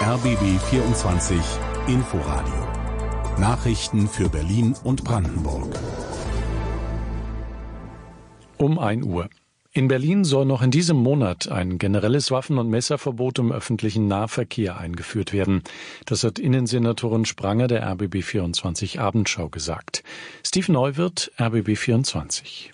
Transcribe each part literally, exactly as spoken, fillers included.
R B B vierundzwanzig Inforadio. Nachrichten für Berlin und Brandenburg. Um ein Uhr. In Berlin soll noch in diesem Monat ein generelles Waffen- und Messerverbot im öffentlichen Nahverkehr eingeführt werden. Das hat Innensenatorin Spranger der R B B vierundzwanzig Abendschau gesagt. Steve Neuwirth, R B B vierundzwanzig.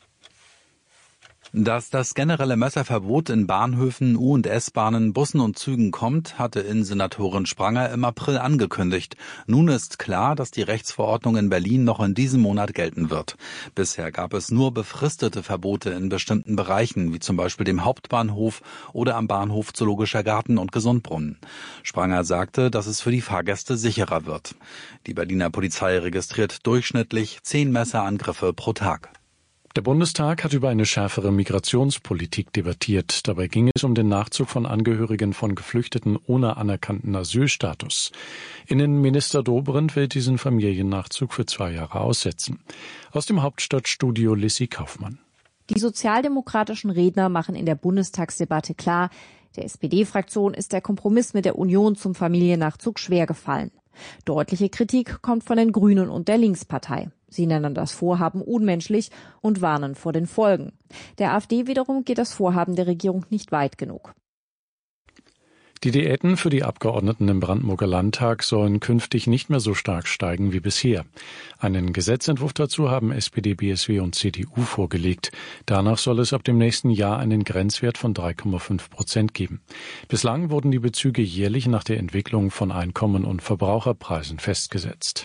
Dass das generelle Messerverbot in Bahnhöfen, U- und S-Bahnen, Bussen und Zügen kommt, hatte Innensenatorin Spranger im April angekündigt. Nun ist klar, dass die Rechtsverordnung in Berlin noch in diesem Monat gelten wird. Bisher gab es nur befristete Verbote in bestimmten Bereichen, wie zum Beispiel dem Hauptbahnhof oder am Bahnhof Zoologischer Garten und Gesundbrunnen. Spranger sagte, dass es für die Fahrgäste sicherer wird. Die Berliner Polizei registriert durchschnittlich zehn Messerangriffe pro Tag. Der Bundestag hat über eine schärfere Migrationspolitik debattiert. Dabei ging es um den Nachzug von Angehörigen von Geflüchteten ohne anerkannten Asylstatus. Innenminister Dobrindt will diesen Familiennachzug für zwei Jahre aussetzen. Aus dem Hauptstadtstudio Lissy Kaufmann. Die sozialdemokratischen Redner machen in der Bundestagsdebatte klar, der S P D-Fraktion ist der Kompromiss mit der Union zum Familiennachzug schwer gefallen. Deutliche Kritik kommt von den Grünen und der Linkspartei. Sie nennen das Vorhaben unmenschlich und warnen vor den Folgen. Der AfD wiederum geht das Vorhaben der Regierung nicht weit genug. Die Diäten für die Abgeordneten im Brandenburger Landtag sollen künftig nicht mehr so stark steigen wie bisher. Einen Gesetzentwurf dazu haben S P D, B S W und C D U vorgelegt. Danach soll es ab dem nächsten Jahr einen Grenzwert von drei Komma fünf Prozent geben. Bislang wurden die Bezüge jährlich nach der Entwicklung von Einkommen und Verbraucherpreisen festgesetzt.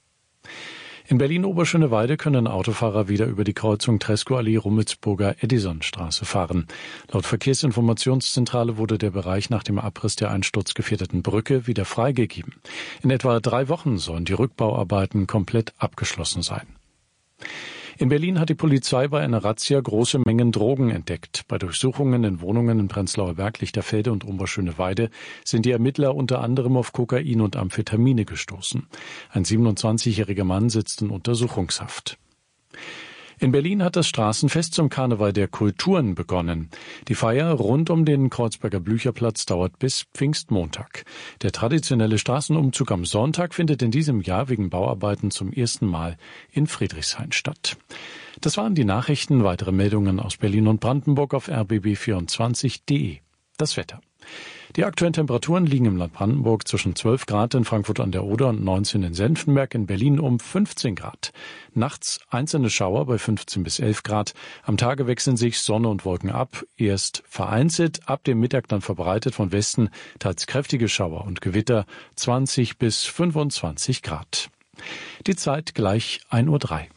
In Berlin-Oberschöneweide können Autofahrer wieder über die Kreuzung Tresco-Allee-Rummelsburger Edisonstraße fahren. Laut Verkehrsinformationszentrale wurde der Bereich nach dem Abriss der einsturzgefährdeten Brücke wieder freigegeben. In etwa drei Wochen sollen die Rückbauarbeiten komplett abgeschlossen sein. In Berlin hat die Polizei bei einer Razzia große Mengen Drogen entdeckt. Bei Durchsuchungen in Wohnungen in Prenzlauer Berg, Lichterfelde und Oberschöneweide sind die Ermittler unter anderem auf Kokain und Amphetamine gestoßen. Ein siebenundzwanzigjähriger Mann sitzt in Untersuchungshaft. In Berlin hat das Straßenfest zum Karneval der Kulturen begonnen. Die Feier rund um den Kreuzberger Blücherplatz dauert bis Pfingstmontag. Der traditionelle Straßenumzug am Sonntag findet in diesem Jahr wegen Bauarbeiten zum ersten Mal in Friedrichshain statt. Das waren die Nachrichten. Weitere Meldungen aus Berlin und Brandenburg auf r b b vierundzwanzig punkt d e. Das Wetter. Die aktuellen Temperaturen liegen im Land Brandenburg zwischen zwölf Grad in Frankfurt an der Oder und neunzehn in Senftenberg, in Berlin um fünfzehn Grad. Nachts einzelne Schauer bei fünfzehn bis elf Grad. Am Tage wechseln sich Sonne und Wolken ab. Erst vereinzelt, ab dem Mittag dann verbreitet von Westen, teils kräftige Schauer und Gewitter, zwanzig bis fünfundzwanzig Grad. Die Zeit gleich ein Uhr drei.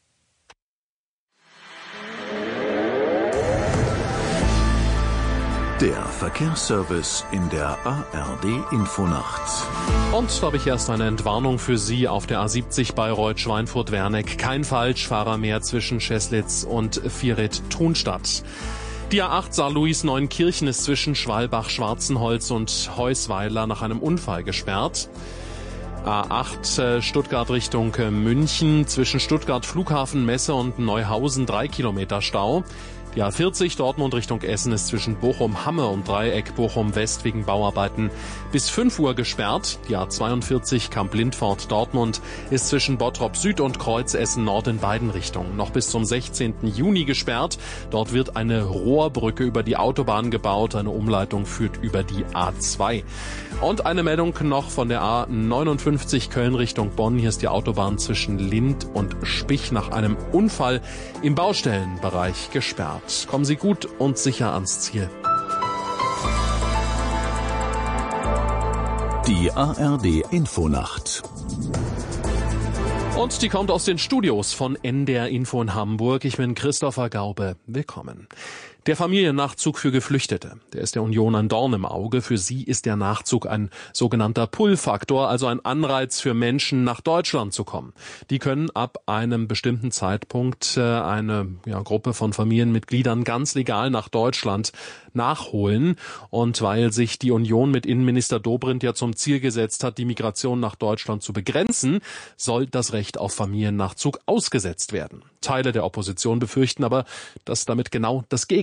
Der Verkehrsservice in der A R D-Infonacht. Und da habe ich erst eine Entwarnung für Sie auf der A siebzig Bayreuth-Schweinfurt-Werneck. Kein Falschfahrer mehr zwischen Scheslitz und Vieret-Thunstadt. Die A acht Saarlouis-Neunkirchen ist zwischen Schwalbach-Schwarzenholz und Heusweiler nach einem Unfall gesperrt. A acht Stuttgart Richtung München zwischen Stuttgart Flughafen Messe und Neuhausen drei Kilometer Stau. Die A vierzig Dortmund Richtung Essen ist zwischen Bochum-Hamme und Dreieck Bochum-West wegen Bauarbeiten bis fünf Uhr gesperrt. Die A zweiundvierzig Kamp-Lindfort Dortmund ist zwischen Bottrop Süd und Kreuz Essen Nord in beiden Richtungen noch bis zum sechzehnten Juni gesperrt. Dort wird eine Rohrbrücke über die Autobahn gebaut. Eine Umleitung führt über die A zwei. Und eine Meldung noch von der A neunundfünfzig Köln Richtung Bonn. Hier ist die Autobahn zwischen Lind und Spich nach einem Unfall im Baustellenbereich gesperrt. Kommen Sie gut und sicher ans Ziel. Die A R D-Infonacht. Und die kommt aus den Studios von N D R Info in Hamburg. Ich bin Christopher Gaube. Willkommen. Der Familiennachzug für Geflüchtete, der ist der Union ein Dorn im Auge. Für sie ist der Nachzug ein sogenannter Pull-Faktor, also ein Anreiz für Menschen, nach Deutschland zu kommen. Die können ab einem bestimmten Zeitpunkt eine ja, Gruppe von Familienmitgliedern ganz legal nach Deutschland nachholen. Und weil sich die Union mit Innenminister Dobrindt ja zum Ziel gesetzt hat, die Migration nach Deutschland zu begrenzen, soll das Recht auf Familiennachzug ausgesetzt werden. Teile der Opposition befürchten aber, dass damit genau das Gegenteil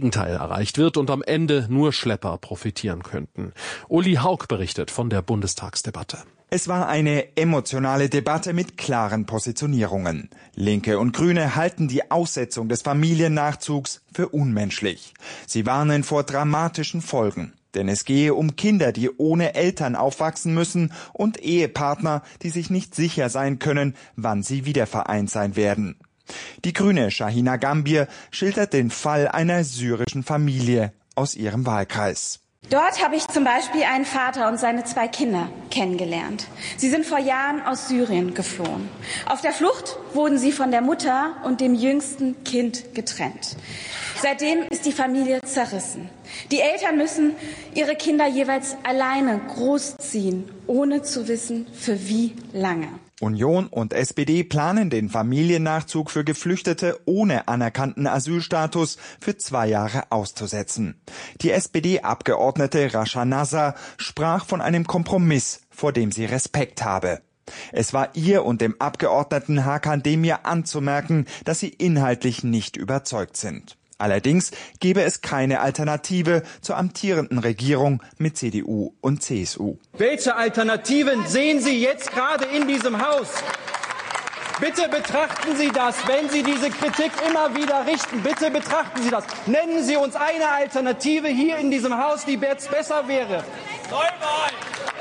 Gegenteil erreicht wird und am Ende nur Schlepper profitieren könnten. Uli Haug berichtet von der Bundestagsdebatte. Es war eine emotionale Debatte mit klaren Positionierungen. Linke und Grüne halten die Aussetzung des Familiennachzugs für unmenschlich. Sie warnen vor dramatischen Folgen. Denn es gehe um Kinder, die ohne Eltern aufwachsen müssen und Ehepartner, die sich nicht sicher sein können, wann sie wieder vereint sein werden. Die Grüne Shahina Gambier schildert den Fall einer syrischen Familie aus ihrem Wahlkreis. Dort habe ich zum Beispiel einen Vater und seine zwei Kinder kennengelernt. Sie sind vor Jahren aus Syrien geflohen. Auf der Flucht wurden sie von der Mutter und dem jüngsten Kind getrennt. Seitdem ist die Familie zerrissen. Die Eltern müssen ihre Kinder jeweils alleine großziehen, ohne zu wissen, für wie lange. Union und S P D planen den Familiennachzug für Geflüchtete ohne anerkannten Asylstatus für zwei Jahre auszusetzen. Die S P D-Abgeordnete Rasha Nazar sprach von einem Kompromiss, vor dem sie Respekt habe. Es war ihr und dem Abgeordneten Hakan Demir anzumerken, dass sie inhaltlich nicht überzeugt sind. Allerdings gebe es keine Alternative zur amtierenden Regierung mit C D U und C S U. Welche Alternativen sehen Sie jetzt gerade in diesem Haus? Bitte betrachten Sie das, wenn Sie diese Kritik immer wieder richten. Bitte betrachten Sie das. Nennen Sie uns eine Alternative hier in diesem Haus, die jetzt besser wäre. Neuwahl!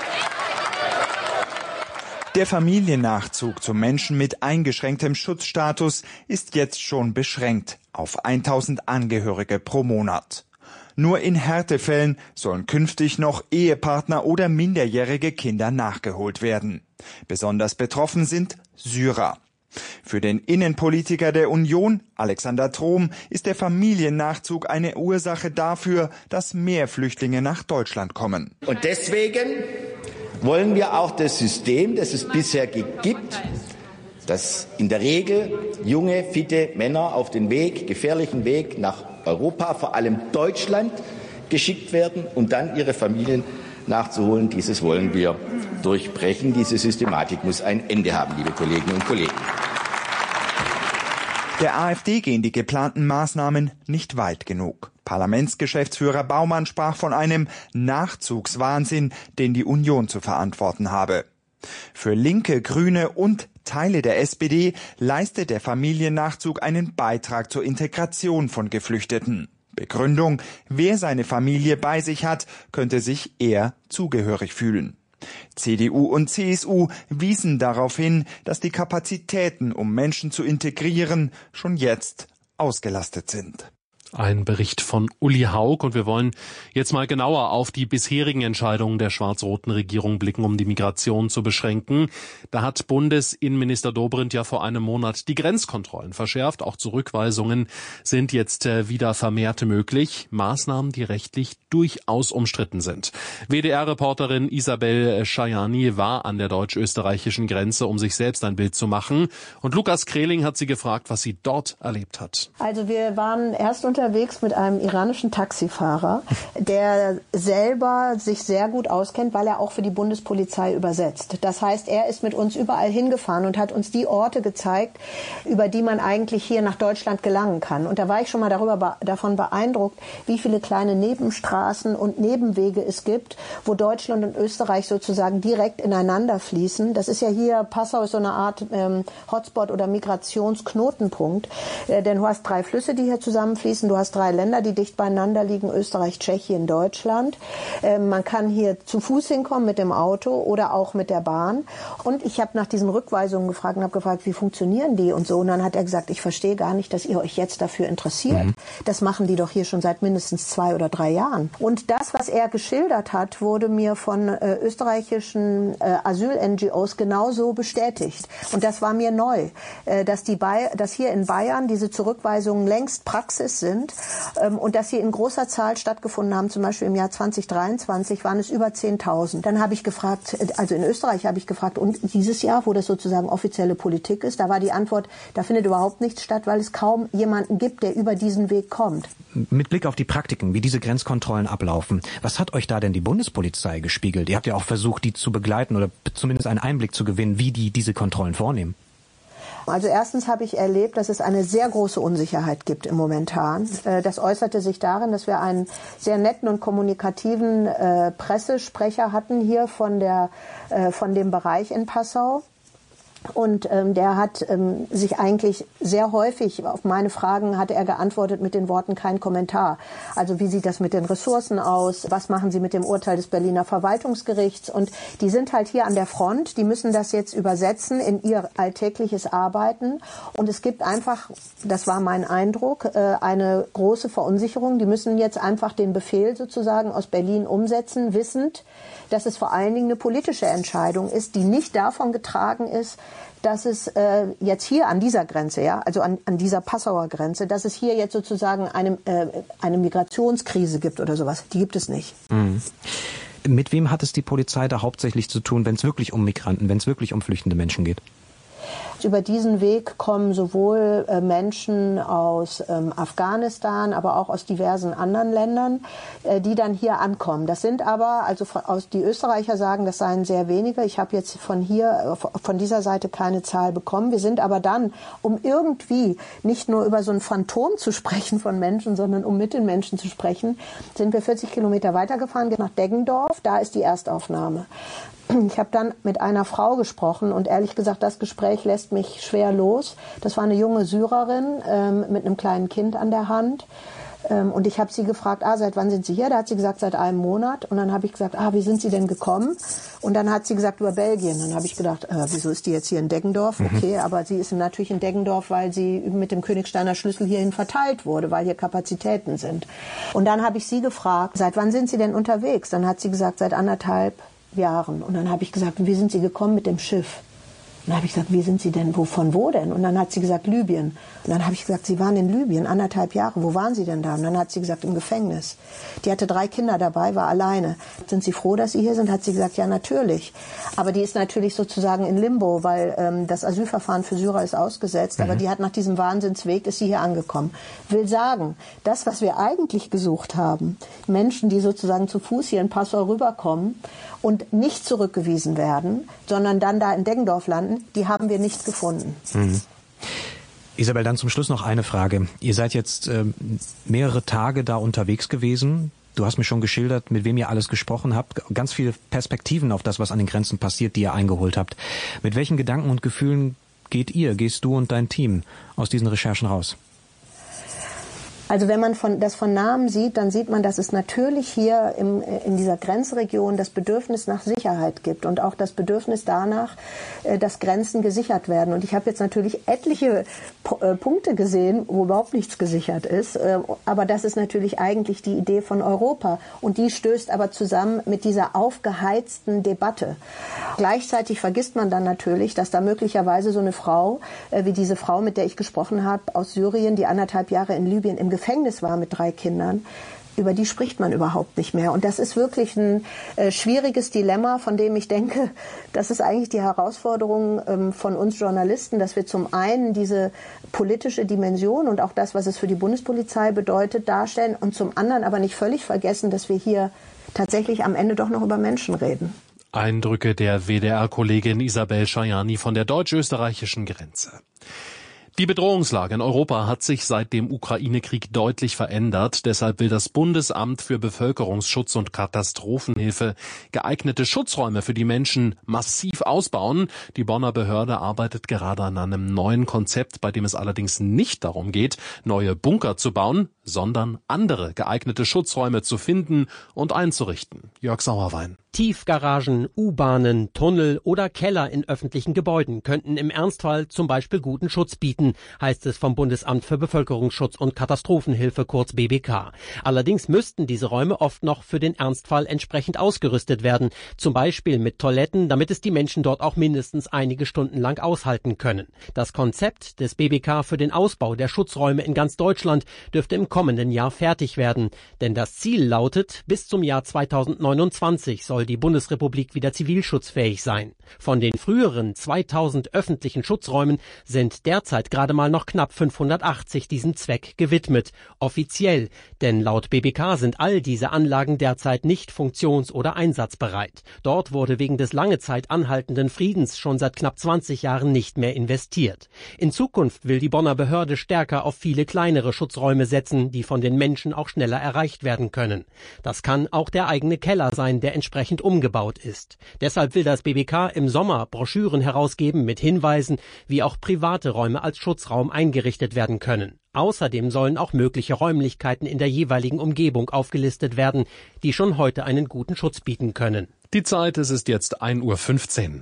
Der Familiennachzug zu Menschen mit eingeschränktem Schutzstatus ist jetzt schon beschränkt auf tausend Angehörige pro Monat. Nur in Härtefällen sollen künftig noch Ehepartner oder minderjährige Kinder nachgeholt werden. Besonders betroffen sind Syrer. Für den Innenpolitiker der Union, Alexander Trom, ist der Familiennachzug eine Ursache dafür, dass mehr Flüchtlinge nach Deutschland kommen. Und deswegen wollen wir auch das System, das es bisher gibt, dass in der Regel junge, fitte Männer auf den Weg, gefährlichen Weg nach Europa, vor allem Deutschland, geschickt werden, um dann ihre Familien nachzuholen. Dieses wollen wir durchbrechen. Diese Systematik muss ein Ende haben, liebe Kolleginnen und Kollegen. Der AfD gehen die geplanten Maßnahmen nicht weit genug. Parlamentsgeschäftsführer Baumann sprach von einem Nachzugswahnsinn, den die Union zu verantworten habe. Für Linke, Grüne und Teile der S P D leistet der Familiennachzug einen Beitrag zur Integration von Geflüchteten. Begründung: Wer seine Familie bei sich hat, könnte sich eher zugehörig fühlen. C D U und C S U wiesen darauf hin, dass die Kapazitäten, um Menschen zu integrieren, schon jetzt ausgelastet sind. Ein Bericht von Uli Haug, und wir wollen jetzt mal genauer auf die bisherigen Entscheidungen der schwarz-roten Regierung blicken, um die Migration zu beschränken. Da hat Bundesinnenminister Dobrindt ja vor einem Monat die Grenzkontrollen verschärft. Auch Zurückweisungen sind jetzt wieder vermehrt möglich. Maßnahmen, die rechtlich durchaus umstritten sind. W D R-Reporterin Isabel Schajani war an der deutsch-österreichischen Grenze, um sich selbst ein Bild zu machen. Und Lukas Kreling hat sie gefragt, was sie dort erlebt hat. Also wir waren erst unter unterwegs mit einem iranischen Taxifahrer, der selber sich sehr gut auskennt, weil er auch für die Bundespolizei übersetzt. Das heißt, er ist mit uns überall hingefahren und hat uns die Orte gezeigt, über die man eigentlich hier nach Deutschland gelangen kann. Und da war ich schon mal darüber, davon beeindruckt, wie viele kleine Nebenstraßen und Nebenwege es gibt, wo Deutschland und Österreich sozusagen direkt ineinander fließen. Das ist ja hier, Passau ist so eine Art ähm, Hotspot oder Migrationsknotenpunkt, äh, denn du hast drei Flüsse, die hier zusammenfließen. Du hast drei Länder, die dicht beieinander liegen, Österreich, Tschechien, Deutschland. Ähm, man kann hier zu Fuß hinkommen mit dem Auto oder auch mit der Bahn. Und ich habe nach diesen Rückweisungen gefragt und habe gefragt, wie funktionieren die und so. Und dann hat er gesagt, ich verstehe gar nicht, dass ihr euch jetzt dafür interessiert. Mhm. Das machen die doch hier schon seit mindestens zwei oder drei Jahren. Und das, was er geschildert hat, wurde mir von äh, österreichischen äh, Asyl-N G Os genauso bestätigt. Und das war mir neu, äh, dass, die Bay- dass hier in Bayern diese Zurückweisungen längst Praxis sind. Und dass sie in großer Zahl stattgefunden haben, zum Beispiel im Jahr zweitausenddreiundzwanzig waren es über zehntausend. Dann habe ich gefragt, also in Österreich habe ich gefragt, und dieses Jahr, wo das sozusagen offizielle Politik ist, da war die Antwort, da findet überhaupt nichts statt, weil es kaum jemanden gibt, der über diesen Weg kommt. Mit Blick auf die Praktiken, wie diese Grenzkontrollen ablaufen, was hat euch da denn die Bundespolizei gespiegelt? Ihr habt ja auch versucht, die zu begleiten oder zumindest einen Einblick zu gewinnen, wie die diese Kontrollen vornehmen. Also erstens habe ich erlebt, dass es eine sehr große Unsicherheit gibt im Momentan. Das äußerte sich darin, dass wir einen sehr netten und kommunikativen äh, Pressesprecher hatten hier von der äh, von dem Bereich in Passau. Und ähm, der hat ähm, sich eigentlich sehr häufig auf meine Fragen hatte er geantwortet mit den Worten kein Kommentar. Also wie sieht das mit den Ressourcen aus? Was machen Sie mit dem Urteil des Berliner Verwaltungsgerichts? Und die sind halt hier an der Front. Die müssen das jetzt übersetzen in ihr alltägliches Arbeiten. Und es gibt einfach, das war mein Eindruck, äh, eine große Verunsicherung. Die müssen jetzt einfach den Befehl sozusagen aus Berlin umsetzen, wissend, dass es vor allen Dingen eine politische Entscheidung ist, die nicht davon getragen ist, dass es äh, jetzt hier an dieser Grenze, ja, also an, an dieser Passauer Grenze, dass es hier jetzt sozusagen eine, äh, eine Migrationskrise gibt oder sowas. Die gibt es nicht. Mhm. Mit wem hat es die Polizei da hauptsächlich zu tun, wenn es wirklich um Migranten, wenn es wirklich um flüchtende Menschen geht? Über diesen Weg kommen sowohl äh, Menschen aus ähm, Afghanistan, aber auch aus diversen anderen Ländern, äh, die dann hier ankommen. Das sind aber, also aus, die Österreicher sagen, das seien sehr wenige. Ich habe jetzt von hier, von dieser Seite keine Zahl bekommen. Wir sind aber dann, um irgendwie nicht nur über so ein Phantom zu sprechen von Menschen, sondern um mit den Menschen zu sprechen, sind wir vierzig Kilometer weitergefahren nach Deggendorf. Da ist die Erstaufnahme. Ich habe dann mit einer Frau gesprochen und ehrlich gesagt, das Gespräch lässt mich schwer los. Das war eine junge Syrerin ähm, mit einem kleinen Kind an der Hand. Ähm, und ich habe sie gefragt, ah, seit wann sind Sie hier? Da hat sie gesagt, seit einem Monat. Und dann habe ich gesagt, ah, wie sind Sie denn gekommen? Und dann hat sie gesagt, über Belgien. Dann habe ich gedacht, äh, wieso ist die jetzt hier in Deggendorf? Okay, mhm. aber sie ist natürlich in Deggendorf, weil sie mit dem Königsteiner Schlüssel hierhin verteilt wurde, weil hier Kapazitäten sind. Und dann habe ich sie gefragt, seit wann sind Sie denn unterwegs? Dann hat sie gesagt, seit anderthalb Jahren. Und dann habe ich gesagt, wie sind Sie gekommen mit dem Schiff? Und dann habe ich gesagt, wie sind Sie denn, wo, von wo denn? Und dann hat sie gesagt, Libyen. Und dann habe ich gesagt, Sie waren in Libyen, anderthalb Jahre. Wo waren Sie denn da? Und dann hat sie gesagt, im Gefängnis. Die hatte drei Kinder dabei, war alleine. Sind Sie froh, dass Sie hier sind? Hat sie gesagt, ja, natürlich. Aber die ist natürlich sozusagen in Limbo, weil ähm, das Asylverfahren für Syrer ist ausgesetzt. Mhm. Aber die hat nach diesem Wahnsinnsweg, ist sie hier angekommen. Will sagen, das, was wir eigentlich gesucht haben, Menschen, die sozusagen zu Fuß hier in Passau rüberkommen und nicht zurückgewiesen werden, sondern dann da in Deggendorf landen, die haben wir nicht gefunden. Mhm. Isabel, dann zum Schluss noch eine Frage. Ihr seid jetzt äh, mehrere Tage da unterwegs gewesen. Du hast mir schon geschildert, mit wem ihr alles gesprochen habt. Ganz viele Perspektiven auf das, was an den Grenzen passiert, die ihr eingeholt habt. Mit welchen Gedanken und Gefühlen geht ihr, gehst du und dein Team aus diesen Recherchen raus? Also wenn man von, das von Namen sieht, dann sieht man, dass es natürlich hier im, in dieser Grenzregion das Bedürfnis nach Sicherheit gibt und auch das Bedürfnis danach, dass Grenzen gesichert werden. Und ich habe jetzt natürlich etliche Punkte gesehen, wo überhaupt nichts gesichert ist. Aber das ist natürlich eigentlich die Idee von Europa. Und die stößt aber zusammen mit dieser aufgeheizten Debatte. Gleichzeitig vergisst man dann natürlich, dass da möglicherweise so eine Frau, wie diese Frau, mit der ich gesprochen habe, aus Syrien, die anderthalb Jahre in Libyen im Gefängnis war mit drei Kindern, über die spricht man überhaupt nicht mehr. Und das ist wirklich ein äh, schwieriges Dilemma, von dem ich denke, das ist eigentlich die Herausforderung ähm, von uns Journalisten, dass wir zum einen diese politische Dimension und auch das, was es für die Bundespolizei bedeutet, darstellen und zum anderen aber nicht völlig vergessen, dass wir hier tatsächlich am Ende doch noch über Menschen reden. Eindrücke der W D R-Kollegin Isabel Schajani von der deutsch-österreichischen Grenze. Die Bedrohungslage in Europa hat sich seit dem Ukraine-Krieg deutlich verändert. Deshalb will das Bundesamt für Bevölkerungsschutz und Katastrophenhilfe geeignete Schutzräume für die Menschen massiv ausbauen. Die Bonner Behörde arbeitet gerade an einem neuen Konzept, bei dem es allerdings nicht darum geht, neue Bunker zu bauen, sondern andere geeignete Schutzräume zu finden und einzurichten. Jörg Sauerwein. Tiefgaragen, U-Bahnen, Tunnel oder Keller in öffentlichen Gebäuden könnten im Ernstfall zum Beispiel guten Schutz bieten, heißt es vom Bundesamt für Bevölkerungsschutz und Katastrophenhilfe, kurz B B K. Allerdings müssten diese Räume oft noch für den Ernstfall entsprechend ausgerüstet werden, zum Beispiel mit Toiletten, damit es die Menschen dort auch mindestens einige Stunden lang aushalten können. Das Konzept des B B K für den Ausbau der Schutzräume in ganz Deutschland dürfte im kommenden Jahr fertig werden. Denn das Ziel lautet, bis zum Jahr zweitausendneunundzwanzig soll soll die Bundesrepublik wieder zivilschutzfähig sein. Von den früheren zweitausend öffentlichen Schutzräumen sind derzeit gerade mal noch knapp fünfhundertachtzig diesem Zweck gewidmet. Offiziell, denn laut B B K sind all diese Anlagen derzeit nicht funktions- oder einsatzbereit. Dort wurde wegen des lange Zeit anhaltenden Friedens schon seit knapp zwanzig Jahren nicht mehr investiert. In Zukunft will die Bonner Behörde stärker auf viele kleinere Schutzräume setzen, die von den Menschen auch schneller erreicht werden können. Das kann auch der eigene Keller sein, der entsprechend umgebaut ist. Deshalb will das B B K im Sommer Broschüren herausgeben mit Hinweisen, wie auch private Räume als Schutzraum eingerichtet werden können. Außerdem sollen auch mögliche Räumlichkeiten in der jeweiligen Umgebung aufgelistet werden, die schon heute einen guten Schutz bieten können. Die Zeit, es ist jetzt ein Uhr fünfzehn.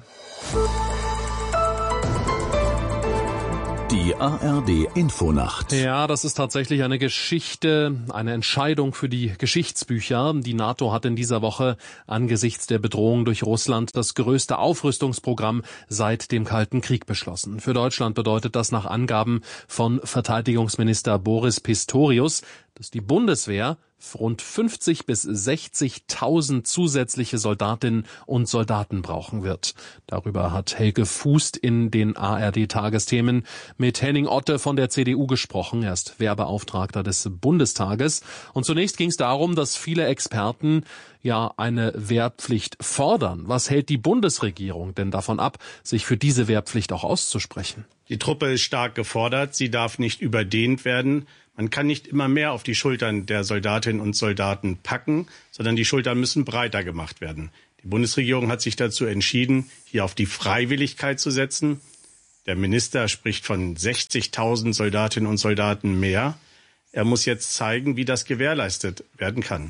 Die A R D-Infonacht. Ja, das ist tatsächlich eine Geschichte, eine Entscheidung für die Geschichtsbücher. Die NATO hat in dieser Woche angesichts der Bedrohung durch Russland das größte Aufrüstungsprogramm seit dem Kalten Krieg beschlossen. Für Deutschland bedeutet das nach Angaben von Verteidigungsminister Boris Pistorius, dass die Bundeswehr rund fünfzig bis sechzigtausend zusätzliche Soldatinnen und Soldaten brauchen wird. Darüber hat Helge Fußt in den A R D-Tagesthemen mit Henning Otte von der C D U gesprochen. Er ist Wehrbeauftragter des Bundestages. Und zunächst ging es darum, dass viele Experten ja eine Wehrpflicht fordern. Was hält die Bundesregierung denn davon ab, sich für diese Wehrpflicht auch auszusprechen? Die Truppe ist stark gefordert. Sie darf nicht überdehnt werden. Man kann nicht immer mehr auf die Schultern der Soldatinnen und Soldaten packen, sondern die Schultern müssen breiter gemacht werden. Die Bundesregierung hat sich dazu entschieden, hier auf die Freiwilligkeit zu setzen. Der Minister spricht von sechzigtausend Soldatinnen und Soldaten mehr. Er muss jetzt zeigen, wie das gewährleistet werden kann.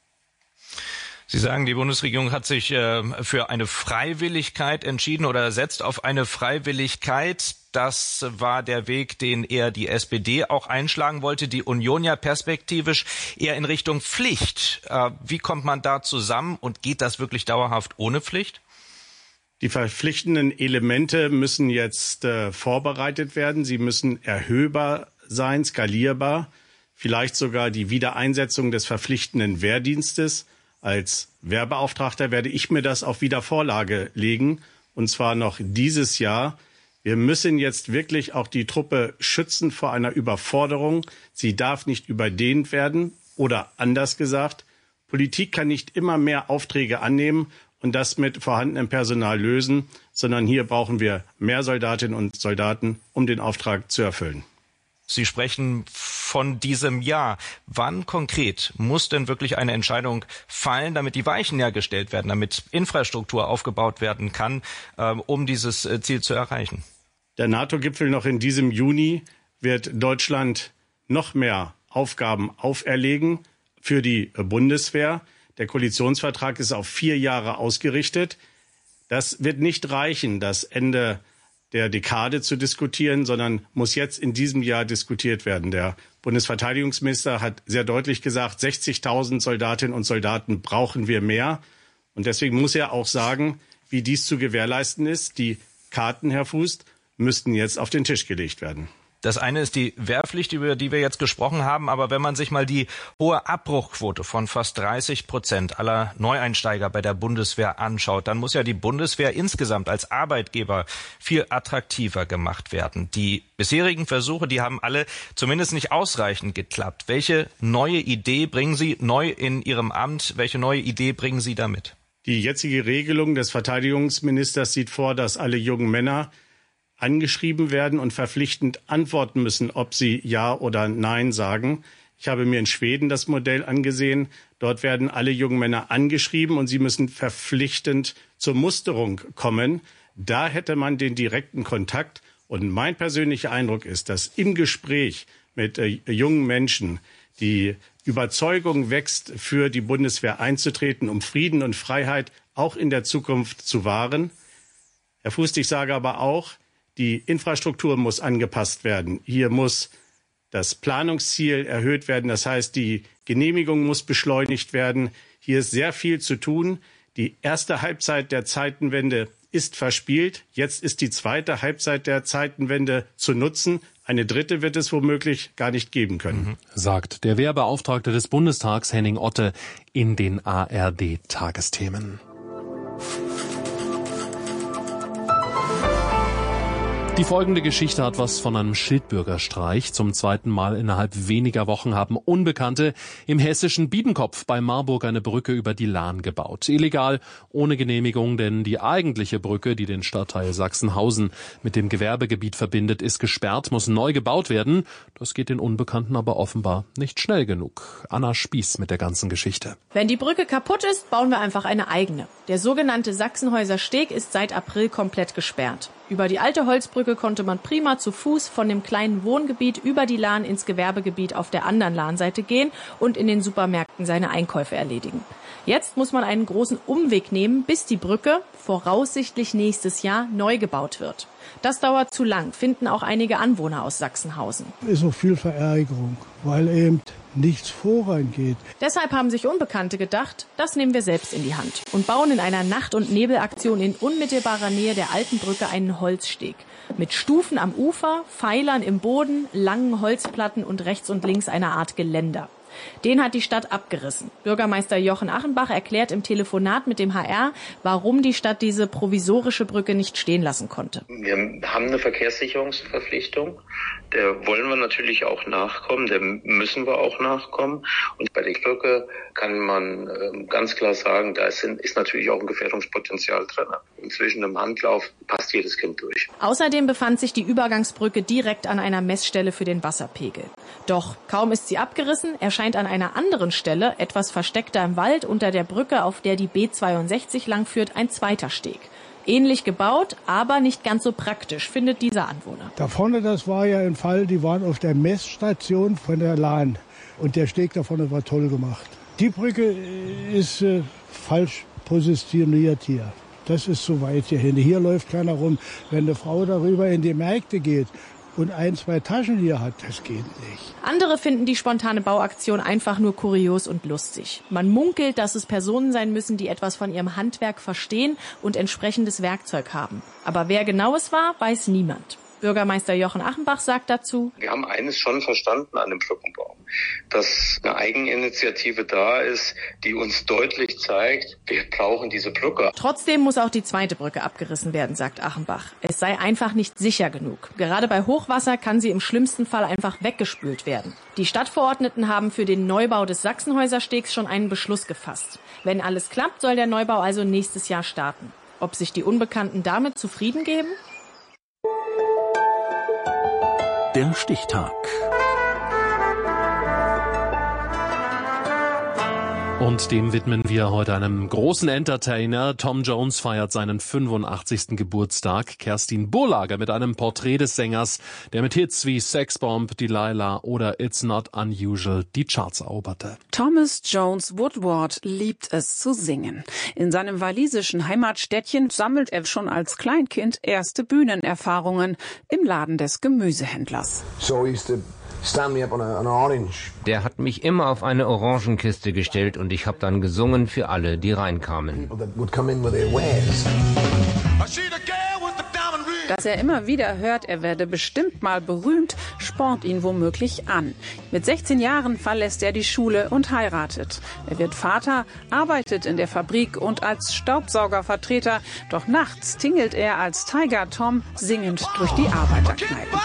Sie sagen, die Bundesregierung hat sich äh, für eine Freiwilligkeit entschieden oder setzt auf eine Freiwilligkeit. Das war der Weg, den eher die S P D auch einschlagen wollte. Die Union ja perspektivisch eher in Richtung Pflicht. Äh, wie kommt man da zusammen und geht das wirklich dauerhaft ohne Pflicht? Die verpflichtenden Elemente müssen jetzt äh, vorbereitet werden. Sie müssen erhöhbar sein, skalierbar. Vielleicht sogar die Wiedereinsetzung des verpflichtenden Wehrdienstes. Als Wehrbeauftragter werde ich mir das auf Wiedervorlage legen, und zwar noch dieses Jahr. Wir müssen jetzt wirklich auch die Truppe schützen vor einer Überforderung. Sie darf nicht überdehnt werden oder anders gesagt, Politik kann nicht immer mehr Aufträge annehmen und das mit vorhandenem Personal lösen, sondern hier brauchen wir mehr Soldatinnen und Soldaten, um den Auftrag zu erfüllen. Sie sprechen von diesem Jahr. Wann konkret muss denn wirklich eine Entscheidung fallen, damit die Weichen ja gestellt werden, damit Infrastruktur aufgebaut werden kann, um dieses Ziel zu erreichen? Der NATO-Gipfel noch in diesem Juni wird Deutschland noch mehr Aufgaben auferlegen für die Bundeswehr. Der Koalitionsvertrag ist auf vier Jahre ausgerichtet. Das wird nicht reichen, das Ende der Dekade zu diskutieren, sondern muss jetzt in diesem Jahr diskutiert werden. Der Bundesverteidigungsminister hat sehr deutlich gesagt, sechzigtausend Soldatinnen und Soldaten brauchen wir mehr. Und deswegen muss er auch sagen, wie dies zu gewährleisten ist. Die Karten, Herr Fußt, müssten jetzt auf den Tisch gelegt werden. Das eine ist die Wehrpflicht, über die wir jetzt gesprochen haben. Aber wenn man sich mal die hohe Abbruchquote von fast dreißig Prozent aller Neueinsteiger bei der Bundeswehr anschaut, dann muss ja die Bundeswehr insgesamt als Arbeitgeber viel attraktiver gemacht werden. Die bisherigen Versuche, die haben alle zumindest nicht ausreichend geklappt. Welche neue Idee bringen Sie neu in Ihrem Amt? Welche neue Idee bringen Sie damit? Die jetzige Regelung des Verteidigungsministers sieht vor, dass alle jungen Männer angeschrieben werden und verpflichtend antworten müssen, ob sie Ja oder Nein sagen. Ich habe mir in Schweden das Modell angesehen. Dort werden alle jungen Männer angeschrieben und sie müssen verpflichtend zur Musterung kommen. Da hätte man den direkten Kontakt. Und mein persönlicher Eindruck ist, dass im Gespräch mit äh, jungen Menschen die Überzeugung wächst, für die Bundeswehr einzutreten, um Frieden und Freiheit auch in der Zukunft zu wahren. Herr Fußt, ich sage aber auch, die Infrastruktur muss angepasst werden. Hier muss das Planungsziel erhöht werden. Das heißt, die Genehmigung muss beschleunigt werden. Hier ist sehr viel zu tun. Die erste Halbzeit der Zeitenwende ist verspielt. Jetzt ist die zweite Halbzeit der Zeitenwende zu nutzen. Eine dritte wird es womöglich gar nicht geben können. Sagt der Wehrbeauftragte des Bundestags Henning Otte in den A R D-Tagesthemen. Die folgende Geschichte hat was von einem Schildbürgerstreich. Zum zweiten Mal innerhalb weniger Wochen haben Unbekannte im hessischen Biedenkopf bei Marburg eine Brücke über die Lahn gebaut. Illegal, ohne Genehmigung, denn die eigentliche Brücke, die den Stadtteil Sachsenhausen mit dem Gewerbegebiet verbindet, ist gesperrt, muss neu gebaut werden. Das geht den Unbekannten aber offenbar nicht schnell genug. Anna Spieß mit der ganzen Geschichte. Wenn die Brücke kaputt ist, bauen wir einfach eine eigene. Der sogenannte Sachsenhäuser Steg ist seit April komplett gesperrt. Über die alte Holzbrücke konnte man prima zu Fuß von dem kleinen Wohngebiet über die Lahn ins Gewerbegebiet auf der anderen Lahnseite gehen und in den Supermärkten seine Einkäufe erledigen. Jetzt muss man einen großen Umweg nehmen, bis die Brücke, voraussichtlich nächstes Jahr, neu gebaut wird. Das dauert zu lang, finden auch einige Anwohner aus Sachsenhausen. Es ist auch viel Verärgerung, weil eben nichts vorangeht. Deshalb haben sich Unbekannte gedacht, das nehmen wir selbst in die Hand und bauen in einer Nacht- und Nebelaktion in unmittelbarer Nähe der alten Brücke einen Holzsteg. Mit Stufen am Ufer, Pfeilern im Boden, langen Holzplatten und rechts und links eine Art Geländer. Den hat die Stadt abgerissen. Bürgermeister Jochen Achenbach erklärt im Telefonat mit dem H R, warum die Stadt diese provisorische Brücke nicht stehen lassen konnte. Wir haben eine Verkehrssicherungsverpflichtung. Der wollen wir natürlich auch nachkommen, der müssen wir auch nachkommen. Und bei der Brücke kann man äh, ganz klar sagen, da ist, ist natürlich auch ein Gefährdungspotenzial drin. Inzwischen im Handlauf passt jedes Kind durch. Außerdem befand sich die Übergangsbrücke direkt an einer Messstelle für den Wasserpegel. Doch kaum ist sie abgerissen, erscheint an einer anderen Stelle, etwas versteckter im Wald unter der Brücke, auf der die B zweiundsechzig langführt, ein zweiter Steg. Ähnlich gebaut, aber nicht ganz so praktisch, findet dieser Anwohner. Da vorne, das war ja ein Fall, die waren auf der Messstation von der Lahn. Und der Steg da vorne war toll gemacht. Die Brücke ist äh, falsch positioniert hier. Das ist zu weit hier hin. Hier läuft keiner rum. Wenn eine Frau darüber in die Märkte geht und ein, zwei Taschen hier hat, das geht nicht. Andere finden die spontane Bauaktion einfach nur kurios und lustig. Man munkelt, dass es Personen sein müssen, die etwas von ihrem Handwerk verstehen und entsprechendes Werkzeug haben. Aber wer genau es war, weiß niemand. Bürgermeister Jochen Achenbach sagt dazu: Wir haben eines schon verstanden an dem Brückenbau, dass eine Eigeninitiative da ist, die uns deutlich zeigt, wir brauchen diese Brücke. Trotzdem muss auch die zweite Brücke abgerissen werden, sagt Achenbach. Es sei einfach nicht sicher genug. Gerade bei Hochwasser kann sie im schlimmsten Fall einfach weggespült werden. Die Stadtverordneten haben für den Neubau des Sachsenhäuser-Stegs schon einen Beschluss gefasst. Wenn alles klappt, soll der Neubau also nächstes Jahr starten. Ob sich die Unbekannten damit zufrieden geben? Der Stichtag. Und dem widmen wir heute einem großen Entertainer. Tom Jones feiert seinen fünfundachtzigsten Geburtstag. Kerstin Burlager mit einem Porträt des Sängers, der mit Hits wie Sex Bomb, Delilah oder It's Not Unusual die Charts eroberte. Thomas Jones Woodward liebt es zu singen. In seinem walisischen Heimatstädtchen sammelt er schon als Kleinkind erste Bühnenerfahrungen im Laden des Gemüsehändlers. So he's the Stand me up on a, on a orange. Der hat mich immer auf eine Orangenkiste gestellt und ich habe dann gesungen für alle, die reinkamen. Dass er immer wieder hört, er werde bestimmt mal berühmt, spornt ihn womöglich an. Mit sechzehn Jahren verlässt er die Schule und heiratet. Er wird Vater, arbeitet in der Fabrik und als Staubsaugervertreter. Doch nachts tingelt er als Tiger Tom singend durch die Arbeiterkneipen.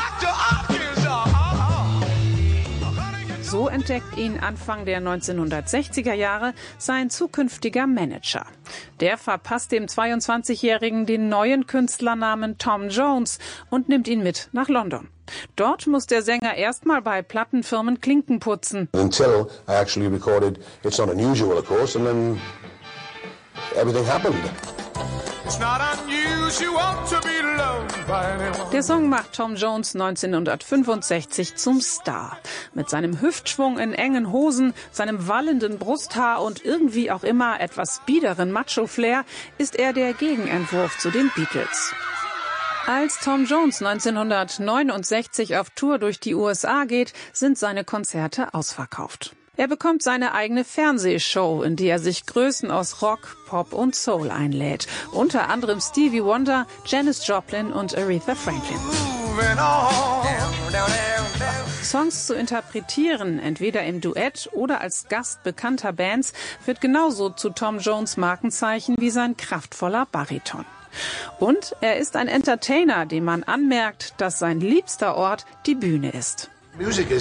So entdeckt ihn Anfang der neunzehnhundertsechziger Jahre sein zukünftiger Manager. Der verpasst dem zweiundzwanzigjährigen den neuen Künstlernamen Tom Jones und nimmt ihn mit nach London. Dort muss der Sänger erstmal bei Plattenfirmen Klinken putzen. Until I actually recorded It's Not Unusual, of course, and then everything happened. Der Song macht Tom Jones neunzehnhundertfünfundsechzig zum Star. Mit seinem Hüftschwung in engen Hosen, seinem wallenden Brusthaar und irgendwie auch immer etwas biederen Macho-Flair ist er der Gegenentwurf zu den Beatles. Als Tom Jones neunzehnhundertneunundsechzig auf Tour durch die U S A geht, sind seine Konzerte ausverkauft. Er bekommt seine eigene Fernsehshow, in die er sich Größen aus Rock, Pop und Soul einlädt. Unter anderem Stevie Wonder, Janis Joplin und Aretha Franklin. Songs zu interpretieren, entweder im Duett oder als Gast bekannter Bands, wird genauso zu Tom Jones Markenzeichen wie sein kraftvoller Bariton. Und er ist ein Entertainer, dem man anmerkt, dass sein liebster Ort die Bühne ist. Musik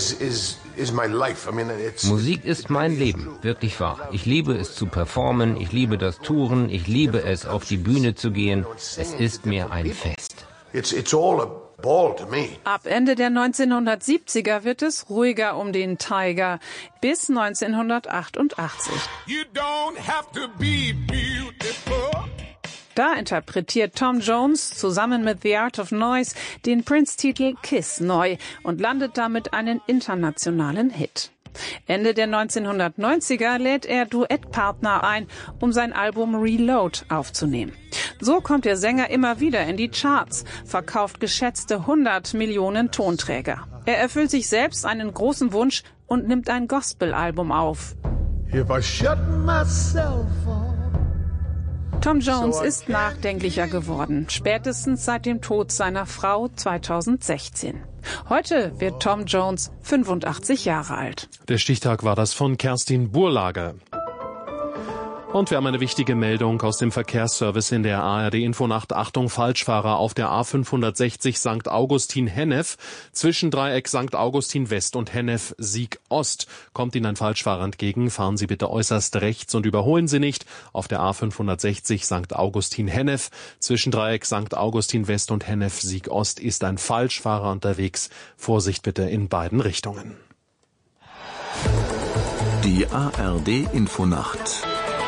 ist mein Leben, wirklich wahr. Ich liebe es zu performen, ich liebe das Touren, ich liebe es, auf die Bühne zu gehen. Es ist mir ein Fest. It's, it's all a ball to me. Ab Ende der neunzehnhundertsiebziger wird es ruhiger um den Tiger bis neunzehnhundertachtundachtzig. You don't have to be beautiful. Da interpretiert Tom Jones zusammen mit The Art of Noise den Prince-Titel Kiss neu und landet damit einen internationalen Hit. Ende der neunzehnhundertneunziger lädt er Duettpartner ein, um sein Album Reload aufzunehmen. So kommt der Sänger immer wieder in die Charts, verkauft geschätzte hundert Millionen Tonträger. Er erfüllt sich selbst einen großen Wunsch und nimmt ein Gospel-Album auf. If I shut myself off. Tom Jones ist nachdenklicher geworden, spätestens seit dem Tod seiner Frau zweitausendsechzehn. Heute wird Tom Jones fünfundachtzig Jahre alt. Der Stichtag war das von Kerstin Burlage. Und wir haben eine wichtige Meldung aus dem Verkehrsservice in der A R D-Infonacht. Achtung, Falschfahrer auf der A fünfhundertsechzig Sankt Augustin-Hennef. Zwischen Dreieck Sankt Augustin West und Hennef Sieg Ost. Kommt Ihnen ein Falschfahrer entgegen, fahren Sie bitte äußerst rechts und überholen Sie nicht. Auf der A fünfhundertsechzig Sankt Augustin-Hennef. Zwischen Dreieck Sankt Augustin West und Hennef Sieg Ost ist ein Falschfahrer unterwegs. Vorsicht bitte in beiden Richtungen. Die A R D-Infonacht.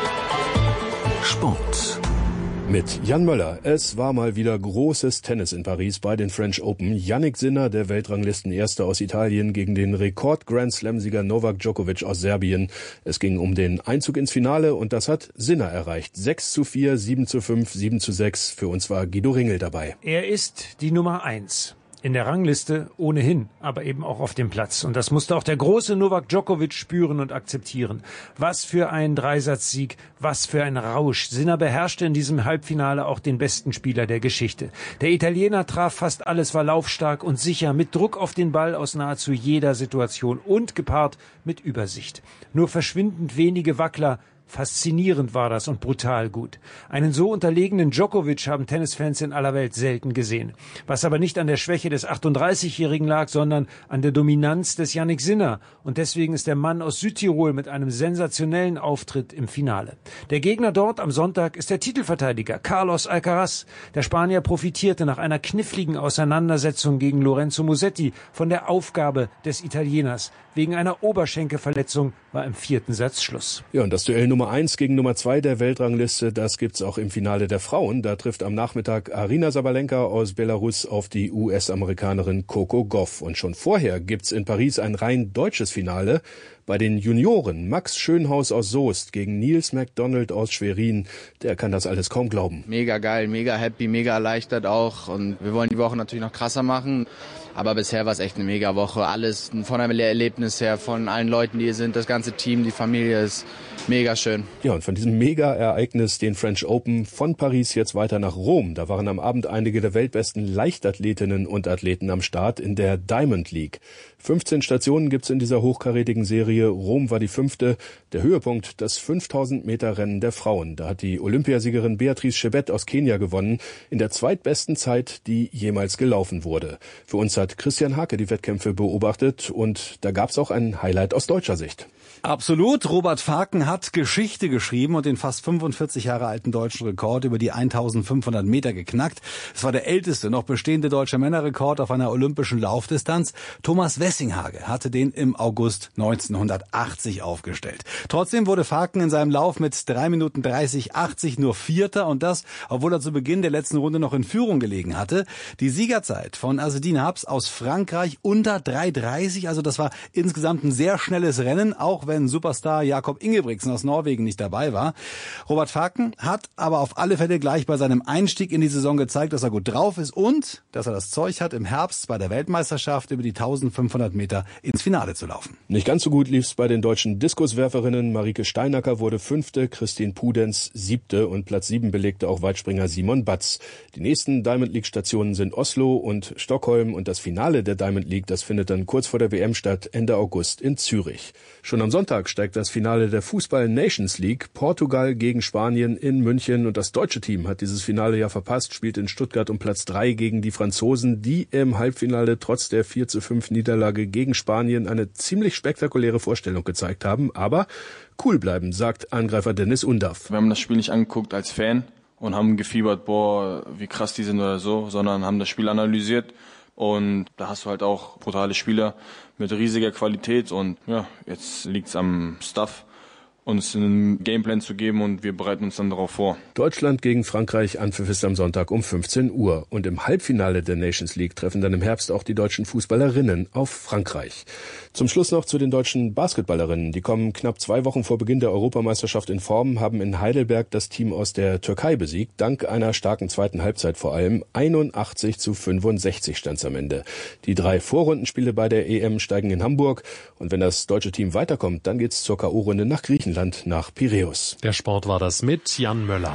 Sport. Mit Jan Möller. Es war mal wieder großes Tennis in Paris bei den French Open. Jannik Sinner, der Weltranglistenerste aus Italien, gegen den Rekord-Grand-Slam-Sieger Novak Djokovic aus Serbien. Es ging um den Einzug ins Finale und das hat Sinner erreicht. sechs zu vier, sieben zu fünf, sieben zu sechs. Für uns war Guido Ringel dabei. Er ist die Nummer eins. In der Rangliste ohnehin, aber eben auch auf dem Platz. Und das musste auch der große Novak Djokovic spüren und akzeptieren. Was für ein Dreisatzsieg, was für ein Rausch. Sinner beherrschte in diesem Halbfinale auch den besten Spieler der Geschichte. Der Italiener traf fast alles, war laufstark und sicher, mit Druck auf den Ball aus nahezu jeder Situation und gepaart mit Übersicht. Nur verschwindend wenige Wackler. Faszinierend war das und brutal gut. Einen so unterlegenen Djokovic haben Tennisfans in aller Welt selten gesehen. Was aber nicht an der Schwäche des achtunddreißigjährigen lag, sondern an der Dominanz des Jannik Sinner. Und deswegen ist der Mann aus Südtirol mit einem sensationellen Auftritt im Finale. Der Gegner dort am Sonntag ist der Titelverteidiger Carlos Alcaraz. Der Spanier profitierte nach einer kniffligen Auseinandersetzung gegen Lorenzo Musetti von der Aufgabe des Italieners. Wegen einer Oberschenkelverletzung war im vierten Satz Schluss. Ja, und das Duell Nummer eins gegen Nummer zwei der Weltrangliste, das gibt's auch im Finale der Frauen. Da trifft am Nachmittag Aryna Sabalenka aus Belarus auf die U S-Amerikanerin Coco Gauff. Und schon vorher gibt's in Paris ein rein deutsches Finale. Bei den Junioren Max Schönhaus aus Soest gegen Nils McDonald aus Schwerin. Der kann das alles kaum glauben. Mega geil, mega happy, mega erleichtert auch. Und wir wollen die Woche natürlich noch krasser machen. Aber bisher war es echt eine mega Woche. Alles von einem Erlebnis her, von allen Leuten, die hier sind, das ganze Team, die Familie ist mega schön. Ja, und von diesem Mega-Ereignis, den French Open, von Paris jetzt weiter nach Rom. Da waren am Abend einige der weltbesten Leichtathletinnen und Athleten am Start in der Diamond League. fünfzehn Stationen gibt's in dieser hochkarätigen Serie. Rom war die fünfte. Der Höhepunkt, das fünftausend Meter Rennen der Frauen. Da hat die Olympiasiegerin Beatrice Chebet aus Kenia gewonnen, in der zweitbesten Zeit, die jemals gelaufen wurde. Für uns hat Christian Hake die Wettkämpfe beobachtet und da gab's auch ein Highlight aus deutscher Sicht. Absolut. Robert Faken hat Geschichte geschrieben und den fast fünfundvierzig Jahre alten deutschen Rekord über die eintausendfünfhundert Meter geknackt. Es war der älteste noch bestehende deutsche Männerrekord auf einer olympischen Laufdistanz. Thomas Wessinghage hatte den im August neunzehnhundertachtzig aufgestellt. Trotzdem wurde Faken in seinem Lauf mit drei Minuten dreißig achtzig nur Vierter und das, obwohl er zu Beginn der letzten Runde noch in Führung gelegen hatte. Die Siegerzeit von Azzedine Habs aus Frankreich unter drei dreißig, also das war insgesamt ein sehr schnelles Rennen, auch wenn Superstar Jakob Ingebrigtsen aus Norwegen nicht dabei war. Robert Faken hat aber auf alle Fälle gleich bei seinem Einstieg in die Saison gezeigt, dass er gut drauf ist und dass er das Zeug hat, im Herbst bei der Weltmeisterschaft über die eintausendfünfhundert Meter ins Finale zu laufen. Nicht ganz so gut lief's bei den deutschen Diskuswerferinnen. Marike Steinacker wurde Fünfte, Christine Pudenz Siebte und Platz sieben belegte auch Weitspringer Simon Batz. Die nächsten Diamond League Stationen sind Oslo und Stockholm und das Finale der Diamond League, das findet dann kurz vor der W M statt, Ende August in Zürich. Schon am Sonntag steigt das Finale der Fußball-Nations League. Portugal gegen Spanien in München. Und das deutsche Team hat dieses Finale ja verpasst, spielt in Stuttgart um Platz drei gegen die Franzosen, die im Halbfinale trotz der vier zu fünf Niederlage gegen Spanien eine ziemlich spektakuläre Vorstellung gezeigt haben. Aber cool bleiben, sagt Angreifer Dennis Undaff. Wir haben das Spiel nicht angeguckt als Fan und haben gefiebert, boah, wie krass die sind oder so, sondern haben das Spiel analysiert. Und da hast du halt auch brutale Spieler mit riesiger Qualität. Und ja, jetzt liegt's am Staff, uns einen Gameplan zu geben, und wir bereiten uns dann darauf vor. Deutschland gegen Frankreich, Anpfiff ist am Sonntag um fünfzehn Uhr. Und im Halbfinale der Nations League treffen dann im Herbst auch die deutschen Fußballerinnen auf Frankreich. Zum Schluss noch zu den deutschen Basketballerinnen. Die kommen knapp zwei Wochen vor Beginn der Europameisterschaft in Form, haben in Heidelberg das Team aus der Türkei besiegt, dank einer starken zweiten Halbzeit vor allem. einundachtzig zu fünfundsechzig stand's am Ende. Die drei Vorrundenspiele bei der E M steigen in Hamburg. Und wenn das deutsche Team weiterkommt, dann geht's zur K O-Runde nach Griechenland. Nach Piräus. Der Sport war das mit Jan Möller.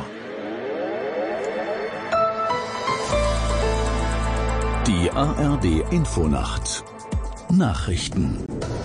Die A R D Infonacht Nachrichten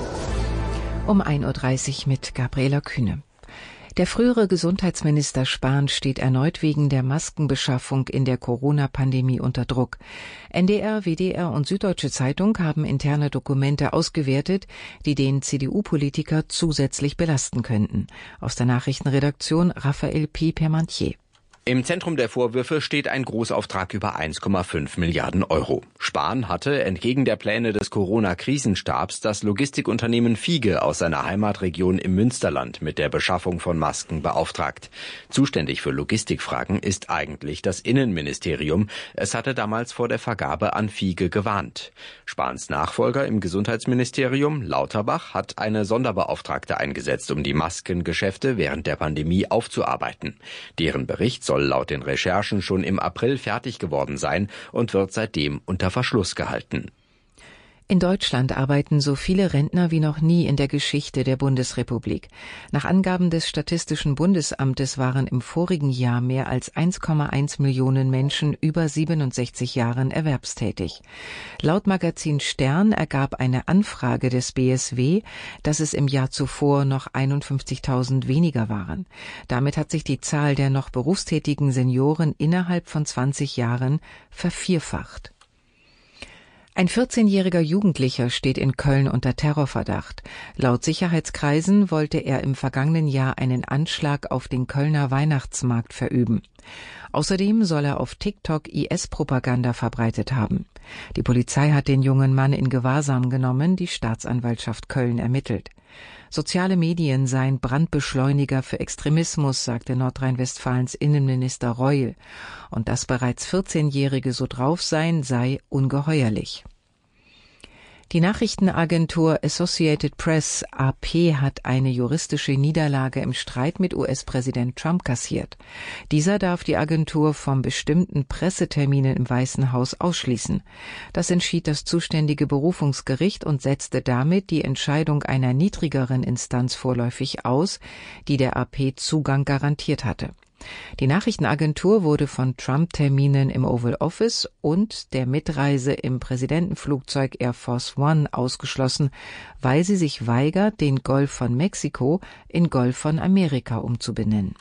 um ein Uhr dreißig mit Gabriela Kühne. Der frühere Gesundheitsminister Spahn steht erneut wegen der Maskenbeschaffung in der Corona-Pandemie unter Druck. N D R, W D R und Süddeutsche Zeitung haben interne Dokumente ausgewertet, die den C D U-Politiker zusätzlich belasten könnten. Aus der Nachrichtenredaktion Raphael P. Permantier. Im Zentrum der Vorwürfe steht ein Großauftrag über eins Komma fünf Milliarden Euro. Spahn hatte entgegen der Pläne des Corona-Krisenstabs das Logistikunternehmen Fiege aus seiner Heimatregion im Münsterland mit der Beschaffung von Masken beauftragt. Zuständig für Logistikfragen ist eigentlich das Innenministerium. Es hatte damals vor der Vergabe an Fiege gewarnt. Spahns Nachfolger im Gesundheitsministerium, Lauterbach, hat eine Sonderbeauftragte eingesetzt, um die Maskengeschäfte während der Pandemie aufzuarbeiten. Deren Bericht soll laut den Recherchen schon im April fertig geworden sein und wird seitdem unter Verschluss gehalten. In Deutschland arbeiten so viele Rentner wie noch nie in der Geschichte der Bundesrepublik. Nach Angaben des Statistischen Bundesamtes waren im vorigen Jahr mehr als eins Komma eins Millionen Menschen über siebenundsechzig Jahren erwerbstätig. Laut Magazin Stern ergab eine Anfrage des B S W, dass es im Jahr zuvor noch einundfünfzigtausend weniger waren. Damit hat sich die Zahl der noch berufstätigen Senioren innerhalb von zwanzig Jahren vervierfacht. Ein vierzehnjähriger Jugendlicher steht in Köln unter Terrorverdacht. Laut Sicherheitskreisen wollte er im vergangenen Jahr einen Anschlag auf den Kölner Weihnachtsmarkt verüben. Außerdem soll er auf TikTok I S-Propaganda verbreitet haben. Die Polizei hat den jungen Mann in Gewahrsam genommen, die Staatsanwaltschaft Köln ermittelt. Soziale Medien seien Brandbeschleuniger für Extremismus, sagte Nordrhein-Westfalens Innenminister Reul. Und dass bereits vierzehnjährige so drauf seien, sei ungeheuerlich. Die Nachrichtenagentur Associated Press A P hat eine juristische Niederlage im Streit mit U S-Präsident Trump kassiert. Dieser darf die Agentur von bestimmten Presseterminen im Weißen Haus ausschließen. Das entschied das zuständige Berufungsgericht und setzte damit die Entscheidung einer niedrigeren Instanz vorläufig aus, die der A P Zugang garantiert hatte. Die Nachrichtenagentur wurde von Trump-Terminen im Oval Office und der Mitreise im Präsidentenflugzeug Air Force One ausgeschlossen, weil sie sich weigert, den Golf von Mexiko in Golf von Amerika umzubenennen.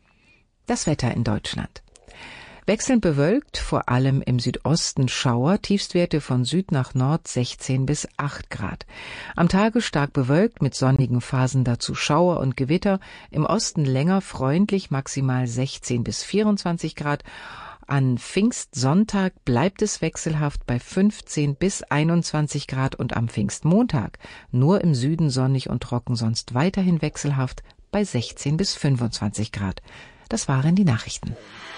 Das Wetter in Deutschland. Wechselnd bewölkt, vor allem im Südosten Schauer, Tiefstwerte von Süd nach Nord sechzehn bis acht Grad. Am Tage stark bewölkt, mit sonnigen Phasen dazu Schauer und Gewitter, im Osten länger freundlich, maximal sechzehn bis vierundzwanzig Grad. An Pfingstsonntag bleibt es wechselhaft bei fünfzehn bis einundzwanzig Grad und am Pfingstmontag nur im Süden sonnig und trocken, sonst weiterhin wechselhaft bei sechzehn bis fünfundzwanzig Grad. Das waren die Nachrichten.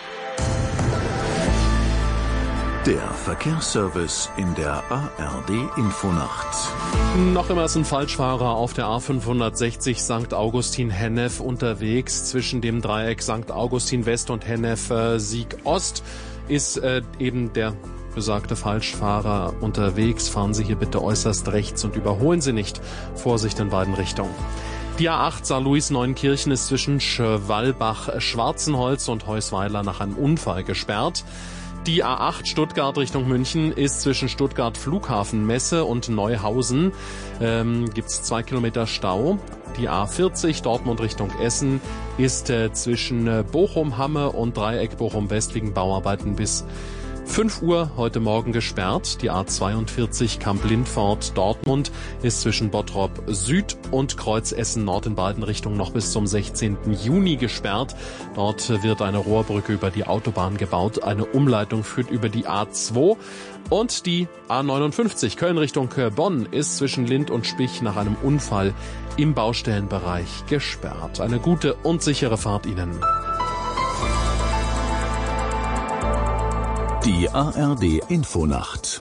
Der Verkehrsservice in der A R D-Infonacht. Noch immer ist ein Falschfahrer auf der A fünfhundertsechzig Sankt Augustin-Hennef unterwegs. Zwischen dem Dreieck Sankt Augustin West und Hennef äh, Sieg Ost ist äh, eben der besagte Falschfahrer unterwegs. Fahren Sie hier bitte äußerst rechts und überholen Sie nicht. Vorsicht in beiden Richtungen. Die A acht Saarlouis-Neunkirchen ist zwischen Schwalbach-Schwarzenholz und Heusweiler nach einem Unfall gesperrt. Die A acht Stuttgart Richtung München ist zwischen Stuttgart Flughafen Messe und Neuhausen. Ähm, gibt's zwei Kilometer Stau. Die A vierzig Dortmund Richtung Essen ist äh, zwischen äh, Bochum-Hamme und Dreieck Bochum-West wegen Bauarbeiten bis fünf Uhr heute Morgen gesperrt. Die A zweiundvierzig Kamp-Lindfort Dortmund ist zwischen Bottrop Süd und Kreuz Essen Nord in beiden Richtungen noch bis zum sechzehnten Juni gesperrt. Dort wird eine Rohrbrücke über die Autobahn gebaut. Eine Umleitung führt über die A zwei. Und die A neunundfünfzig Köln Richtung Bonn ist zwischen Lind und Spich nach einem Unfall im Baustellenbereich gesperrt. Eine gute und sichere Fahrt Ihnen. Die A R D Infonacht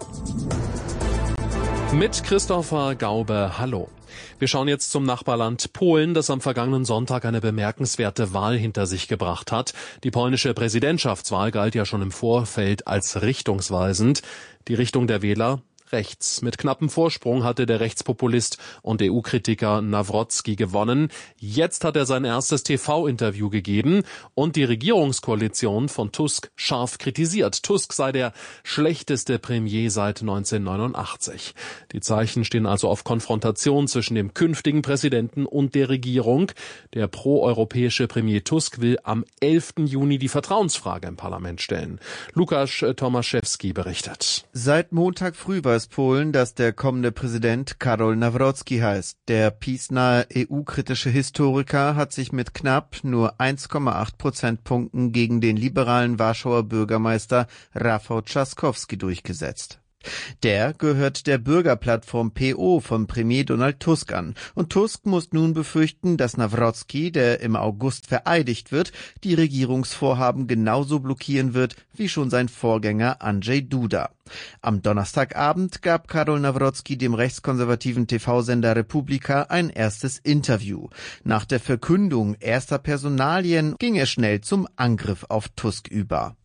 mit Christopher Gaube. Hallo. Wir schauen jetzt zum Nachbarland Polen, das am vergangenen Sonntag eine bemerkenswerte Wahl hinter sich gebracht hat. Die polnische Präsidentschaftswahl galt ja schon im Vorfeld als richtungsweisend. Die Richtung der Wähler rechts. Mit knappem Vorsprung hatte der Rechtspopulist und E U-Kritiker Nawrocki gewonnen. Jetzt hat er sein erstes T V-Interview gegeben und die Regierungskoalition von Tusk scharf kritisiert. Tusk sei der schlechteste Premier seit neunzehnhundertneunundachtzig. Die Zeichen stehen also auf Konfrontation zwischen dem künftigen Präsidenten und der Regierung. Der proeuropäische Premier Tusk will am elften Juni die Vertrauensfrage im Parlament stellen. Lukasz Tomaszewski berichtet. Seit Montag früh war es Polen, dass der kommende Präsident Karol Nawrocki heißt. Der PiS-nahe E U-kritische Historiker hat sich mit knapp nur eins Komma acht Prozentpunkten gegen den liberalen Warschauer Bürgermeister Rafał Trzaskowski durchgesetzt. Der gehört der Bürgerplattform P O von Premier Donald Tusk an. Und Tusk muss nun befürchten, dass Nawrocki, der im August vereidigt wird, die Regierungsvorhaben genauso blockieren wird wie schon sein Vorgänger Andrzej Duda. Am Donnerstagabend gab Karol Nawrocki dem rechtskonservativen T V-Sender Republika ein erstes Interview. Nach der Verkündung erster Personalien ging er schnell zum Angriff auf Tusk über.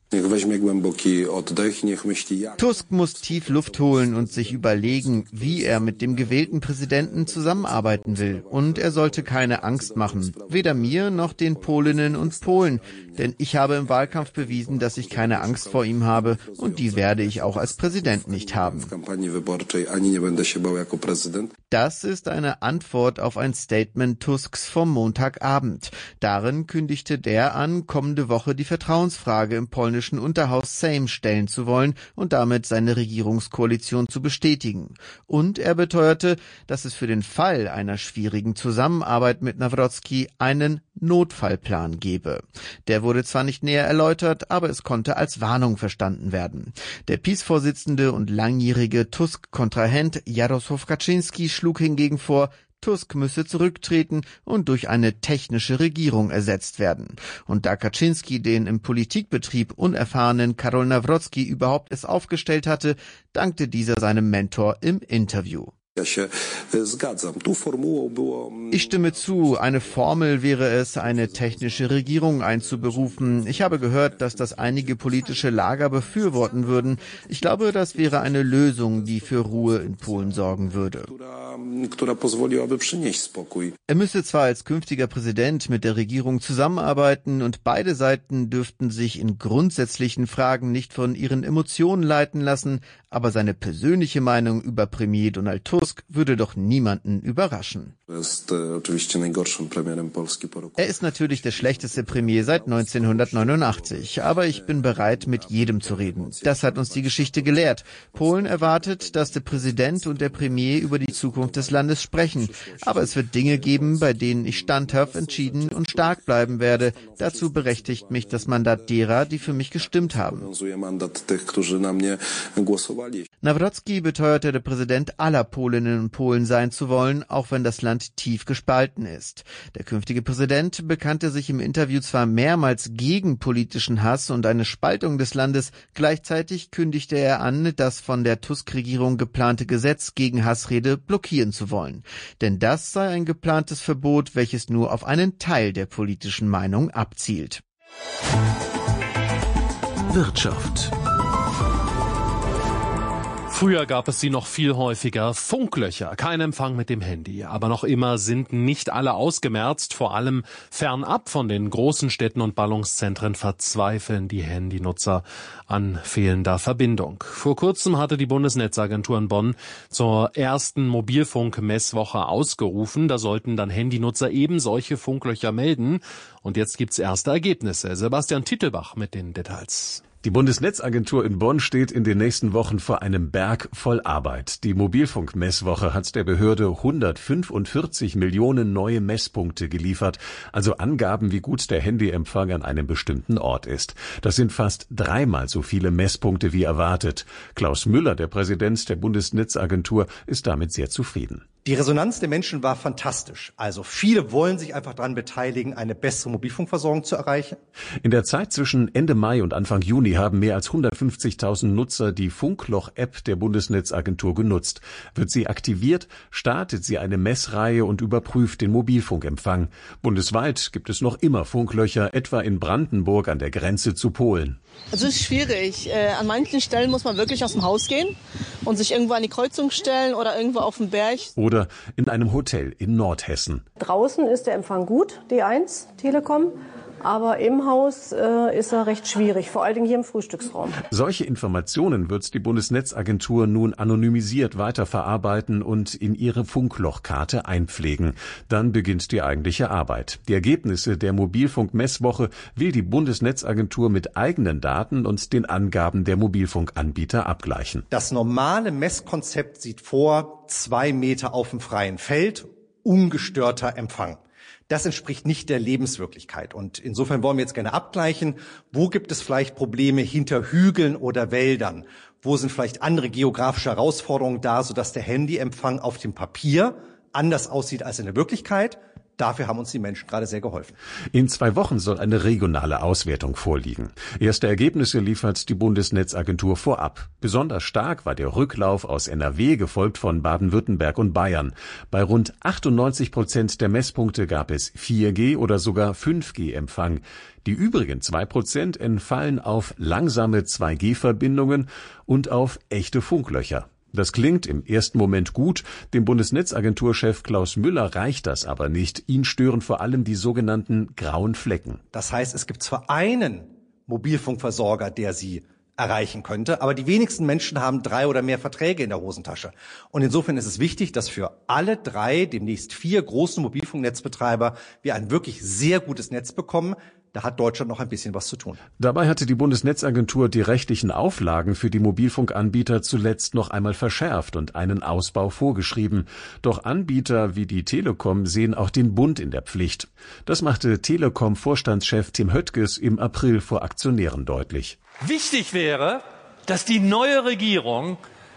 Tusk muss tief Luft holen und sich überlegen, wie er mit dem gewählten Präsidenten zusammenarbeiten will. Und er sollte keine Angst machen, weder mir noch den Polinnen und Polen. Denn ich habe im Wahlkampf bewiesen, dass ich keine Angst vor ihm habe und die werde ich auch als Präsident nicht haben. Das ist eine Antwort auf ein Statement Tusks vom Montagabend. Darin kündigte der an, kommende Woche die Vertrauensfrage im polnischen Unterhaus Sejm stellen zu wollen und damit seine Regierungskoalition zu bestätigen. Und er beteuerte, dass es für den Fall einer schwierigen Zusammenarbeit mit Nawrocki einen Notfallplan gebe. Der wurde zwar nicht näher erläutert, aber es konnte als Warnung verstanden werden. Der PiS-Vorsitzende und langjährige Tusk-Kontrahent Jarosław Kaczyński schlug hingegen vor, Tusk müsse zurücktreten und durch eine technische Regierung ersetzt werden. Und da Kaczyński den im Politikbetrieb unerfahrenen Karol Nawrocki überhaupt es aufgestellt hatte, dankte dieser seinem Mentor im Interview. Ich stimme zu, eine Formel wäre es, eine technische Regierung einzuberufen. Ich habe gehört, dass das einige politische Lager befürworten würden. Ich glaube, das wäre eine Lösung, die für Ruhe in Polen sorgen würde. Er müsse zwar als künftiger Präsident mit der Regierung zusammenarbeiten und beide Seiten dürften sich in grundsätzlichen Fragen nicht von ihren Emotionen leiten lassen, aber seine persönliche Meinung über Premier Donald Tusk würde doch niemanden überraschen. Er ist natürlich der schlechteste Premier seit neunzehnhundertneunundachtzig, aber ich bin bereit, mit jedem zu reden. Das hat uns die Geschichte gelehrt. Polen erwartet, dass der Präsident und der Premier über die Zukunft des Landes sprechen. Aber es wird Dinge geben, bei denen ich standhaft, entschieden und stark bleiben werde. Dazu berechtigt mich das Mandat derer, die für mich gestimmt haben. Nawrocki beteuerte, der Präsident aller Polinnen und Polen sein zu wollen, auch wenn das Land tief gespalten ist. Der künftige Präsident bekannte sich im Interview zwar mehrmals gegen politischen Hass und eine Spaltung des Landes, gleichzeitig kündigte er an, das von der Tusk-Regierung geplante Gesetz gegen Hassrede blockieren zu wollen. Denn das sei ein geplantes Verbot, welches nur auf einen Teil der politischen Meinung abzielt. Wirtschaft. Früher gab es sie noch viel häufiger. Funklöcher, kein Empfang mit dem Handy. Aber noch immer sind nicht alle ausgemerzt. Vor allem fernab von den großen Städten und Ballungszentren verzweifeln die Handynutzer an fehlender Verbindung. Vor kurzem hatte die Bundesnetzagentur in Bonn zur ersten Mobilfunk-Messwoche ausgerufen. Da sollten dann Handynutzer eben solche Funklöcher melden. Und jetzt gibt's erste Ergebnisse. Sebastian Tittelbach mit den Details. Die Bundesnetzagentur in Bonn steht in den nächsten Wochen vor einem Berg voll Arbeit. Die Mobilfunkmesswoche hat der Behörde hundertfünfundvierzig Millionen neue Messpunkte geliefert, also Angaben, wie gut der Handyempfang an einem bestimmten Ort ist. Das sind fast dreimal so viele Messpunkte wie erwartet. Klaus Müller, der Präsident der Bundesnetzagentur, ist damit sehr zufrieden. Die Resonanz der Menschen war fantastisch. Also viele wollen sich einfach daran beteiligen, eine bessere Mobilfunkversorgung zu erreichen. In der Zeit zwischen Ende Mai und Anfang Juni haben mehr als hundertfünfzigtausend Nutzer die Funkloch-App der Bundesnetzagentur genutzt. Wird sie aktiviert, startet sie eine Messreihe und überprüft den Mobilfunkempfang. Bundesweit gibt es noch immer Funklöcher, etwa in Brandenburg an der Grenze zu Polen. Also es ist schwierig. Äh, an manchen Stellen muss man wirklich aus dem Haus gehen und sich irgendwo an die Kreuzung stellen oder irgendwo auf den Berg. Oder in einem Hotel in Nordhessen. Draußen ist der Empfang gut, D eins, Telekom. Aber im Haus äh, ist er recht schwierig, vor allen Dingen hier im Frühstücksraum. Solche Informationen wird die Bundesnetzagentur nun anonymisiert weiterverarbeiten und in ihre Funklochkarte einpflegen. Dann beginnt die eigentliche Arbeit. Die Ergebnisse der Mobilfunkmesswoche will die Bundesnetzagentur mit eigenen Daten und den Angaben der Mobilfunkanbieter abgleichen. Das normale Messkonzept sieht vor, zwei Meter auf dem freien Feld, ungestörter Empfang. Das entspricht nicht der Lebenswirklichkeit. Und insofern wollen wir jetzt gerne abgleichen, wo gibt es vielleicht Probleme hinter Hügeln oder Wäldern? Wo sind vielleicht andere geografische Herausforderungen da, sodass der Handyempfang auf dem Papier anders aussieht als in der Wirklichkeit? Dafür haben uns die Menschen gerade sehr geholfen. In zwei Wochen soll eine regionale Auswertung vorliegen. Erste Ergebnisse liefert die Bundesnetzagentur vorab. Besonders stark war der Rücklauf aus N R W, gefolgt von Baden-Württemberg und Bayern. Bei rund achtundneunzig Prozent der Messpunkte gab es vier G oder sogar fünf G Empfang. Die übrigen zwei Prozent entfallen auf langsame zwei G Verbindungen und auf echte Funklöcher. Das klingt im ersten Moment gut, dem Bundesnetzagenturchef Klaus Müller reicht das aber nicht. Ihn stören vor allem die sogenannten grauen Flecken. Das heißt, es gibt zwar einen Mobilfunkversorger, der sie erreichen könnte, aber die wenigsten Menschen haben drei oder mehr Verträge in der Hosentasche. Und insofern ist es wichtig, dass für alle drei, demnächst vier großen Mobilfunknetzbetreiber, wir ein wirklich sehr gutes Netz bekommen. Da hat Deutschland noch ein bisschen was zu tun. Dabei hatte die Bundesnetzagentur die rechtlichen Auflagen für die Mobilfunkanbieter zuletzt noch einmal verschärft und einen Ausbau vorgeschrieben. Doch Anbieter wie die Telekom sehen auch den Bund in der Pflicht. Das machte Telekom-Vorstandschef Tim Höttges im April vor Aktionären deutlich. Wichtig wäre, dass die neue Regierung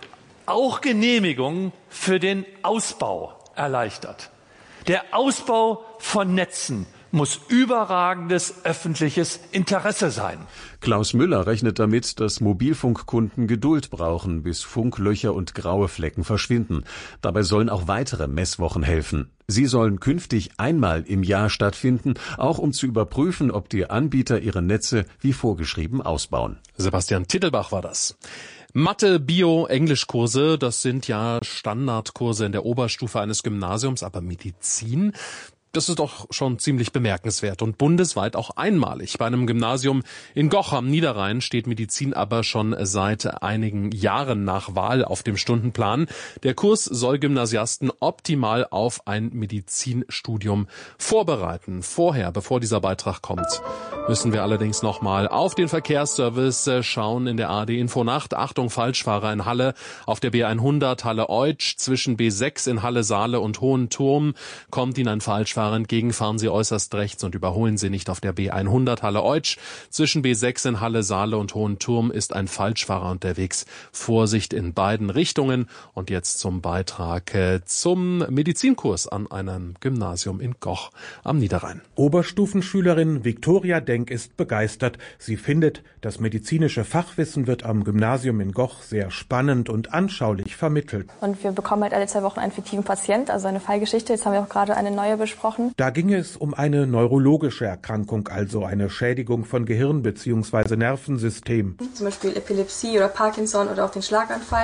auch Genehmigungen für den Ausbau erleichtert. Der Ausbau von Netzen muss überragendes öffentliches Interesse sein. Klaus Müller rechnet damit, dass Mobilfunkkunden Geduld brauchen, bis Funklöcher und graue Flecken verschwinden. Dabei sollen auch weitere Messwochen helfen. Sie sollen künftig einmal im Jahr stattfinden, auch um zu überprüfen, ob die Anbieter ihre Netze wie vorgeschrieben ausbauen. Sebastian Tittelbach war das. Mathe, Bio, Englischkurse, das sind ja Standardkurse in der Oberstufe eines Gymnasiums, aber Medizin? Das ist doch schon ziemlich bemerkenswert und bundesweit auch einmalig. Bei einem Gymnasium in Goch am Niederrhein steht Medizin aber schon seit einigen Jahren nach Wahl auf dem Stundenplan. Der Kurs soll Gymnasiasten optimal auf ein Medizinstudium vorbereiten. Vorher, bevor dieser Beitrag kommt, müssen wir allerdings nochmal auf den Verkehrsservice schauen in der A R D-Infonacht. Achtung, Falschfahrer in Halle auf der B hundert Halle-Eutsch zwischen B sechs in Halle-Saale und Hohenturm kommt Ihnen ein Falschfahrer entgegen, fahren Sie äußerst rechts und überholen Sie nicht auf der B hundert Halle-Eutsch. Zwischen B sechs in Halle-Saale und Hohenturm ist ein Falschfahrer unterwegs. Vorsicht in beiden Richtungen. Und jetzt zum Beitrag äh, zum Medizinkurs an einem Gymnasium in Goch am Niederrhein. Oberstufenschülerin Viktoria Denk ist begeistert. Sie findet, das medizinische Fachwissen wird am Gymnasium in Goch sehr spannend und anschaulich vermittelt. Und wir bekommen halt alle zwei Wochen einen fiktiven Patient, also eine Fallgeschichte. Jetzt haben wir auch gerade eine neue besprochen. Da ging es um eine neurologische Erkrankung, also eine Schädigung von Gehirn bzw. Nervensystem. Zum Beispiel Epilepsie oder Parkinson oder auch den Schlaganfall.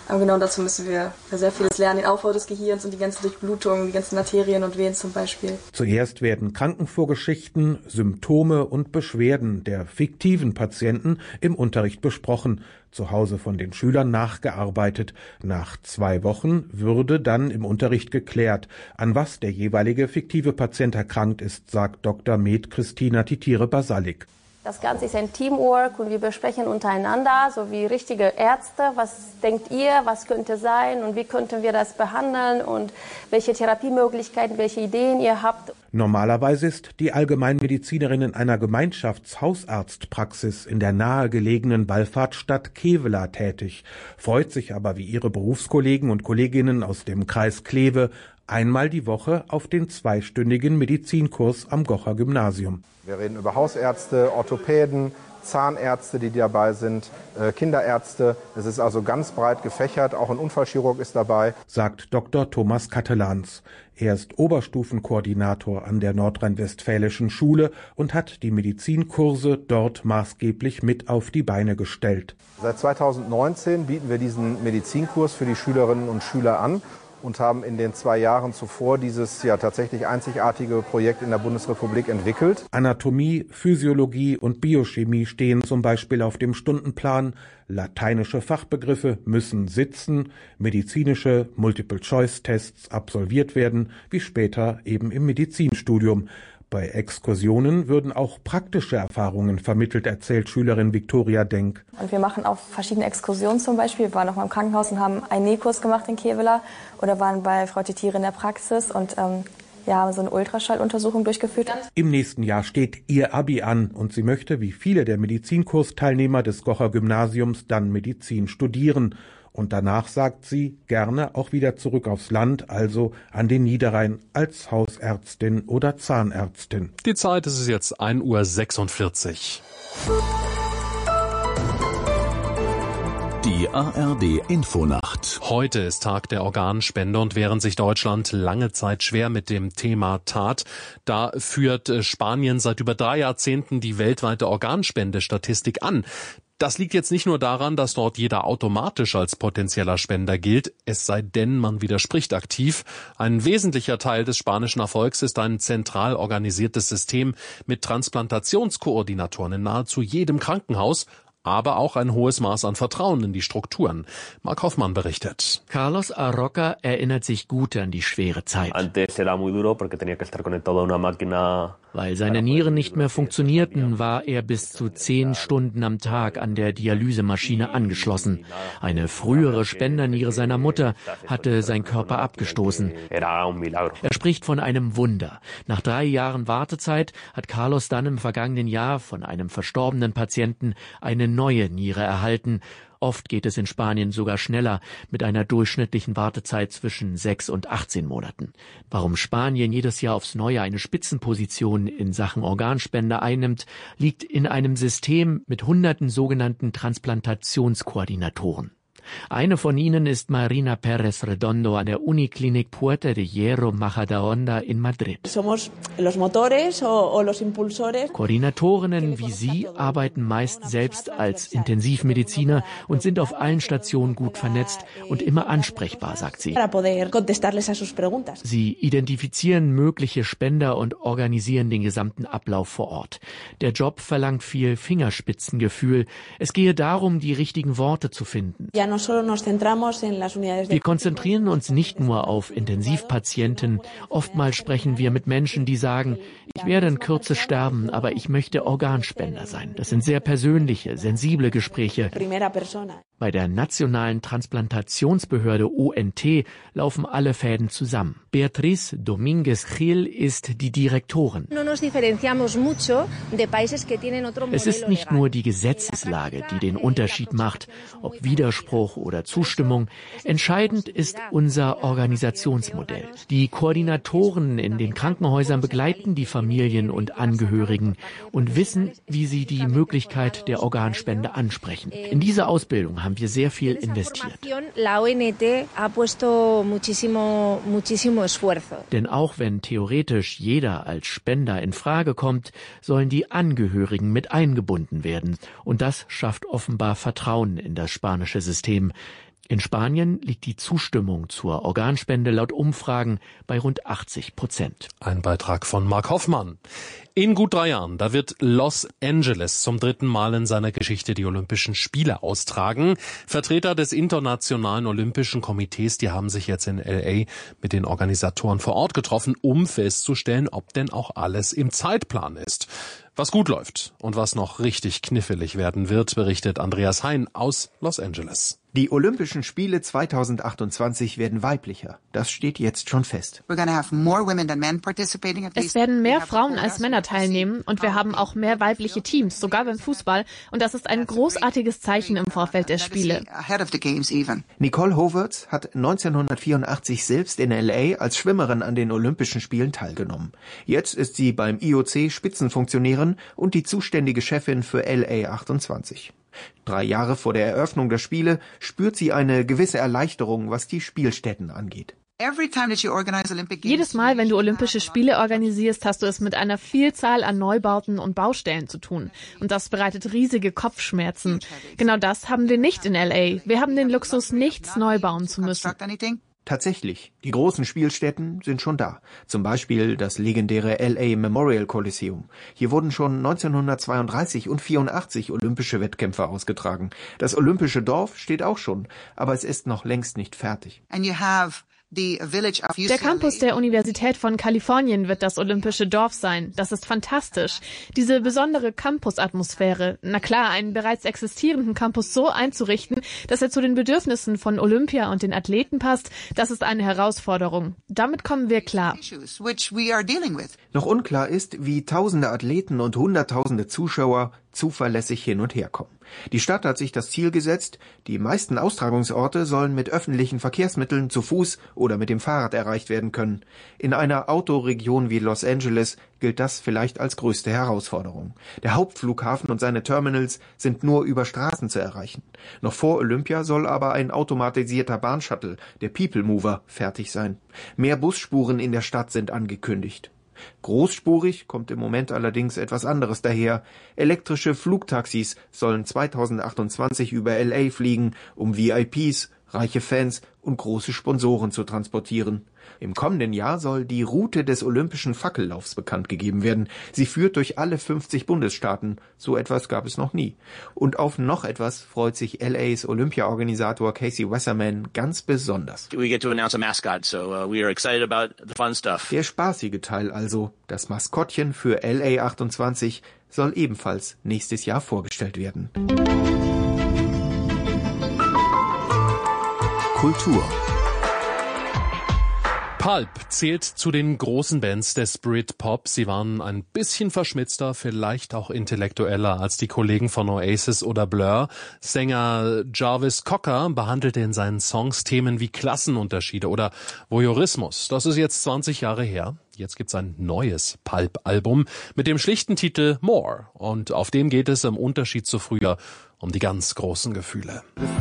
Aber genau dazu müssen wir sehr vieles lernen, den Aufbau des Gehirns und die ganze Durchblutung, die ganzen Arterien und Venen zum Beispiel. Zuerst werden Krankenvorgeschichten, Symptome und Beschwerden der fiktiven Patienten im Unterricht besprochen, zu Hause von den Schülern nachgearbeitet. Nach zwei Wochen würde dann im Unterricht geklärt, an was der jeweilige fiktive Patient erkrankt ist, sagt Doktor Med Christina Titire-Basalik. Das Ganze ist ein Teamwork und wir besprechen untereinander, so wie richtige Ärzte, was denkt ihr, was könnte sein und wie könnten wir das behandeln und welche Therapiemöglichkeiten, welche Ideen ihr habt. Normalerweise ist die Allgemeinmedizinerin in einer Gemeinschaftshausarztpraxis in der nahegelegenen Wallfahrtsstadt Kevela tätig, freut sich aber wie ihre Berufskollegen und Kolleginnen aus dem Kreis Kleve einmal die Woche auf den zweistündigen Medizinkurs am Gocher Gymnasium. Wir reden über Hausärzte, Orthopäden, Zahnärzte, die dabei sind, äh, Kinderärzte. Es ist also ganz breit gefächert, auch ein Unfallchirurg ist dabei, sagt Doktor Thomas Kattelans. Er ist Oberstufenkoordinator an der Nordrhein-Westfälischen Schule und hat die Medizinkurse dort maßgeblich mit auf die Beine gestellt. Seit zweitausendneunzehn bieten wir diesen Medizinkurs für die Schülerinnen und Schüler an und haben in den zwei Jahren zuvor dieses ja tatsächlich einzigartige Projekt in der Bundesrepublik entwickelt. Anatomie, Physiologie und Biochemie stehen zum Beispiel auf dem Stundenplan. Lateinische Fachbegriffe müssen sitzen, medizinische Multiple-Choice-Tests absolviert werden, wie später eben im Medizinstudium. Bei Exkursionen würden auch praktische Erfahrungen vermittelt, erzählt Schülerin Viktoria Denk. Und wir machen auch verschiedene Exkursionen zum Beispiel. Wir waren auch mal im Krankenhaus und haben einen Nähkurs gemacht in Kevela oder waren bei Frau Titire in der Praxis und ähm, ja, haben so eine Ultraschalluntersuchung durchgeführt. Im nächsten Jahr steht ihr Abi an und sie möchte, wie viele der Medizinkursteilnehmer des Gocher Gymnasiums, dann Medizin studieren. Und danach, sagt sie, gerne auch wieder zurück aufs Land, also an den Niederrhein, als Hausärztin oder Zahnärztin. Die Zeit ist jetzt ein Uhr sechsundvierzig. Die A R D Infonacht. Heute ist Tag der Organspende und während sich Deutschland lange Zeit schwer mit dem Thema tat, da führt Spanien seit über drei Jahrzehnten die weltweite Organspendestatistik an. Das liegt jetzt nicht nur daran, dass dort jeder automatisch als potenzieller Spender gilt, es sei denn, man widerspricht aktiv. Ein wesentlicher Teil des spanischen Erfolgs ist ein zentral organisiertes System mit Transplantationskoordinatoren in nahezu jedem Krankenhaus, aber auch ein hohes Maß an Vertrauen in die Strukturen. Mark Hoffmann berichtet. Carlos Arroca erinnert sich gut an die schwere Zeit. Weil seine Nieren nicht mehr funktionierten, war er bis zu zehn Stunden am Tag an der Dialysemaschine angeschlossen. Eine frühere Spenderniere seiner Mutter hatte sein Körper abgestoßen. Er spricht von einem Wunder. Nach drei Jahren Wartezeit hat Carlos dann im vergangenen Jahr von einem verstorbenen Patienten eine neue Niere erhalten. Oft geht es in Spanien sogar schneller, mit einer durchschnittlichen Wartezeit zwischen sechs und achtzehn Monaten. Warum Spanien jedes Jahr aufs Neue eine Spitzenposition in Sachen Organspende einnimmt, liegt in einem System mit hunderten sogenannten Transplantationskoordinatoren. Eine von ihnen ist Marina Pérez Redondo an der Uniklinik Puerta de Hierro Majadahonda in Madrid. Koordinatorinnen wie sie arbeiten meist selbst als Intensivmediziner und sind auf allen Stationen gut vernetzt und immer ansprechbar, sagt sie. Sie identifizieren mögliche Spender und organisieren den gesamten Ablauf vor Ort. Der Job verlangt viel Fingerspitzengefühl. Es gehe darum, die richtigen Worte zu finden. Wir konzentrieren uns nicht nur auf Intensivpatienten. Oftmals sprechen wir mit Menschen, die sagen, ich werde in Kürze sterben, aber ich möchte Organspender sein. Das sind sehr persönliche, sensible Gespräche. Bei der nationalen Transplantationsbehörde O N T laufen alle Fäden zusammen. Beatriz Domínguez-Gil ist die Direktorin. Es ist nicht nur die Gesetzeslage, die den Unterschied macht, ob Widerspruch oder Zustimmung. Entscheidend ist unser Organisationsmodell. Die Koordinatoren in den Krankenhäusern begleiten die Familien und Angehörigen und wissen, wie sie die Möglichkeit der Organspende ansprechen. In diese Ausbildung haben wir sehr viel investiert. Denn auch wenn theoretisch jeder als Spender in Frage kommt, sollen die Angehörigen mit eingebunden werden. Und das schafft offenbar Vertrauen in das spanische System. In Spanien liegt die Zustimmung zur Organspende laut Umfragen bei rund achtzig Prozent. Ein Beitrag von Mark Hoffmann. In gut drei Jahren, da wird Los Angeles zum dritten Mal in seiner Geschichte die Olympischen Spiele austragen. Vertreter des Internationalen Olympischen Komitees, die haben sich jetzt in L A mit den Organisatoren vor Ort getroffen, um festzustellen, ob denn auch alles im Zeitplan ist. Was gut läuft und was noch richtig knifflig werden wird, berichtet Andreas Hein aus Los Angeles. Die Olympischen Spiele zweitausendachtundzwanzig werden weiblicher. Das steht jetzt schon fest. Es werden mehr Frauen als Männer teilnehmen und wir haben auch mehr weibliche Teams, sogar beim Fußball. Und das ist ein großartiges Zeichen im Vorfeld der Spiele. Nicole Hoverts hat neunzehnhundertvierundachtzig selbst in L A als Schwimmerin an den Olympischen Spielen teilgenommen. Jetzt ist sie beim I O C Spitzenfunktionärin und die zuständige Chefin für L A achtundzwanzig. Drei Jahre vor der Eröffnung der Spiele spürt sie eine gewisse Erleichterung, was die Spielstätten angeht. Jedes Mal, wenn du Olympische Spiele organisierst, hast du es mit einer Vielzahl an Neubauten und Baustellen zu tun. Und das bereitet riesige Kopfschmerzen. Genau das haben wir nicht in L A. Wir haben den Luxus, nichts neu bauen zu müssen. Tatsächlich, die großen Spielstätten sind schon da. Zum Beispiel das legendäre L A Memorial Coliseum. Hier wurden schon neunzehnhundertzweiunddreißig und vierundachtzig olympische Wettkämpfe ausgetragen. Das Olympische Dorf steht auch schon, aber es ist noch längst nicht fertig. Der Campus der Universität von Kalifornien wird das Olympische Dorf sein. Das ist fantastisch. Diese besondere Campus-Atmosphäre. Na klar, einen bereits existierenden Campus so einzurichten, dass er zu den Bedürfnissen von Olympia und den Athleten passt, das ist eine Herausforderung. Damit kommen wir klar. Noch unklar ist, wie tausende Athleten und hunderttausende Zuschauer zuverlässig hin und her kommen. Die Stadt hat sich das Ziel gesetzt, die meisten Austragungsorte sollen mit öffentlichen Verkehrsmitteln zu Fuß oder mit dem Fahrrad erreicht werden können. In einer Autoregion wie Los Angeles gilt das vielleicht als größte Herausforderung. Der Hauptflughafen und seine Terminals sind nur über Straßen zu erreichen. Noch vor Olympia soll aber ein automatisierter Bahnshuttle, der People Mover, fertig sein. Mehr Busspuren in der Stadt sind angekündigt. Großspurig kommt im Moment allerdings etwas anderes daher. Elektrische Flugtaxis sollen zweitausendachtundzwanzig über L A fliegen, um V I Ps, reiche Fans und große Sponsoren zu transportieren. Im kommenden Jahr soll die Route des Olympischen Fackellaufs bekannt gegeben werden. Sie führt durch alle fünfzig Bundesstaaten. So etwas gab es noch nie. Und auf noch etwas freut sich L As Olympia-Organisator Casey Wasserman ganz besonders. We get to announce a mascot, so uh, we are excited about the fun stuff. Der spaßige Teil also, das Maskottchen für L A achtundzwanzig, soll ebenfalls nächstes Jahr vorgestellt werden. Kultur. Pulp zählt zu den großen Bands des Britpop. Sie waren ein bisschen verschmitzter, vielleicht auch intellektueller als die Kollegen von Oasis oder Blur. Sänger Jarvis Cocker behandelte in seinen Songs Themen wie Klassenunterschiede oder Voyeurismus. Das ist jetzt zwanzig Jahre her. Jetzt gibt's ein neues Pulp-Album mit dem schlichten Titel More. Und auf dem geht es im Unterschied zu früher um die ganz großen Gefühle.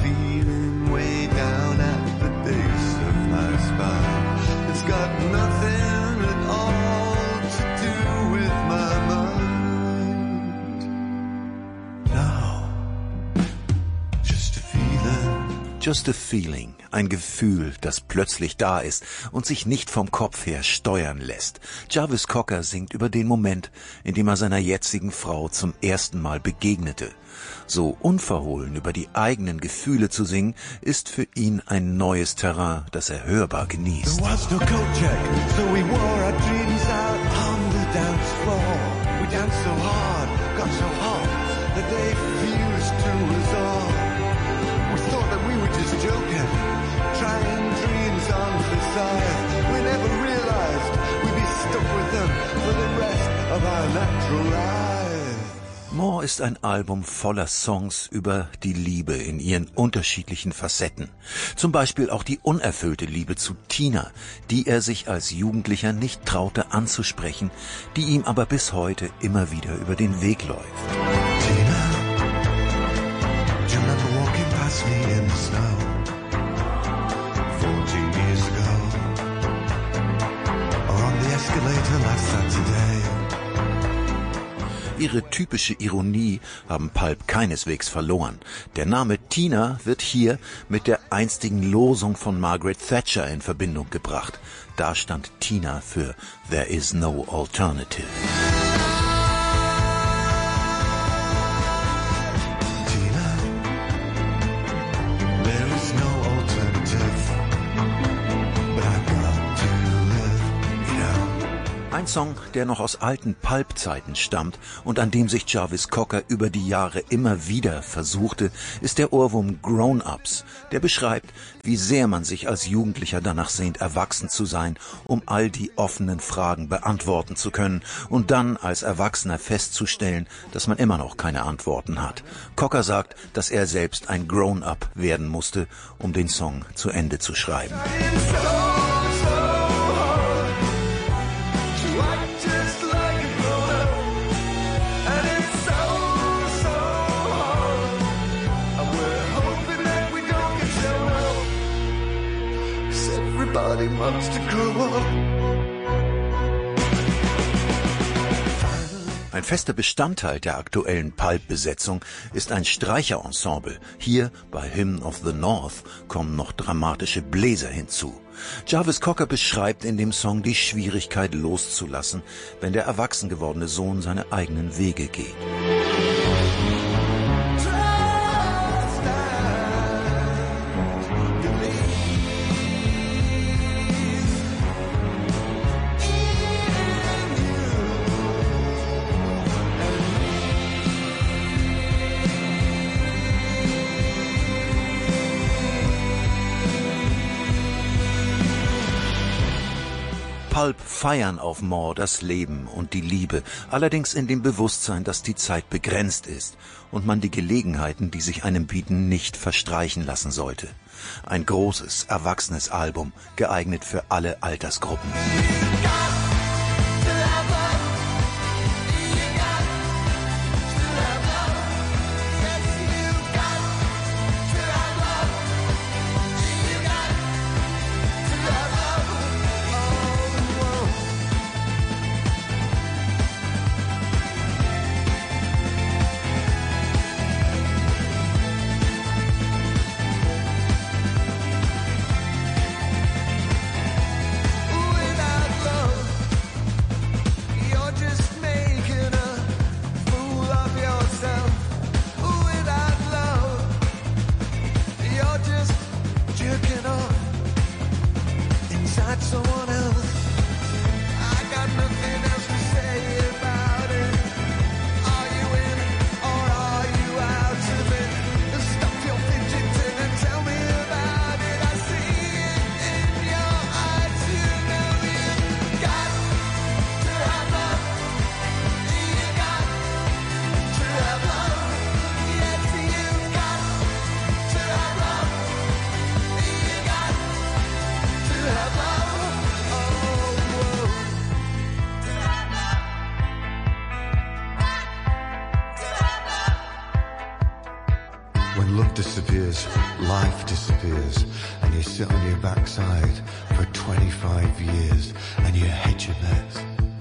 Just a feeling, ein Gefühl, das plötzlich da ist und sich nicht vom Kopf her steuern lässt. Jarvis Cocker singt über den Moment, in dem er seiner jetzigen Frau zum ersten Mal begegnete. So unverhohlen über die eigenen Gefühle zu singen, ist für ihn ein neues Terrain, das er hörbar genießt. There was no coat check, so we wore our dreams out on the dance floor. We danced so hard, got so hot, that they fused to us all. We thought that we were just joking, trying dreams on the side. We never realized we'd be stuck with them for the rest of our natural lives. More ist ein Album voller Songs über die Liebe in ihren unterschiedlichen Facetten. Zum Beispiel auch die unerfüllte Liebe zu Tina, die er sich als Jugendlicher nicht traute anzusprechen, die ihm aber bis heute immer wieder über den Weg läuft. Tina, do you remember walking past me in the snow? Fourteen years ago, or on the escalator last Saturday. Ihre typische Ironie haben Pulp keineswegs verloren. Der Name Tina wird hier mit der einstigen Losung von Margaret Thatcher in Verbindung gebracht. Da stand Tina für There is no alternative. Ein Song, der noch aus alten Pulp-Zeiten stammt und an dem sich Jarvis Cocker über die Jahre immer wieder versuchte, ist der Ohrwurm Grown-Ups. Der beschreibt, wie sehr man sich als Jugendlicher danach sehnt, erwachsen zu sein, um all die offenen Fragen beantworten zu können und dann als Erwachsener festzustellen, dass man immer noch keine Antworten hat. Cocker sagt, dass er selbst ein Grown-Up werden musste, um den Song zu Ende zu schreiben. Ein fester Bestandteil der aktuellen Pulp-Besetzung ist ein Streicherensemble. Hier bei Hymn of the North kommen noch dramatische Bläser hinzu. Jarvis Cocker beschreibt in dem Song die Schwierigkeit loszulassen, wenn der erwachsen gewordene Sohn seine eigenen Wege geht. Pulp feiern auf More das Leben und die Liebe, allerdings in dem Bewusstsein, dass die Zeit begrenzt ist und man die Gelegenheiten, die sich einem bieten, nicht verstreichen lassen sollte. Ein großes, erwachsenes Album, geeignet für alle Altersgruppen. When look disappears, life disappears, and you sit on your backside for twenty-five years, and you hedge your bets,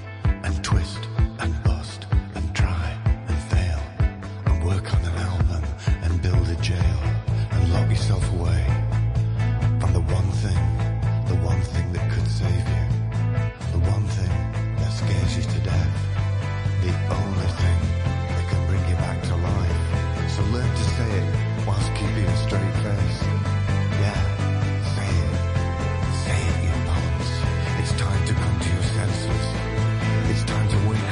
and twist, and bust, and try, and fail, and work on an album, and build a jail, and lock yourself away from the one thing, the one thing that could save you, the one thing that scares you to death, the only thing that can bring you back to life. So learn to say it whilst keeping a straight face. Yeah, say it. Say it, you punks. It's time to come to your senses. It's time to wake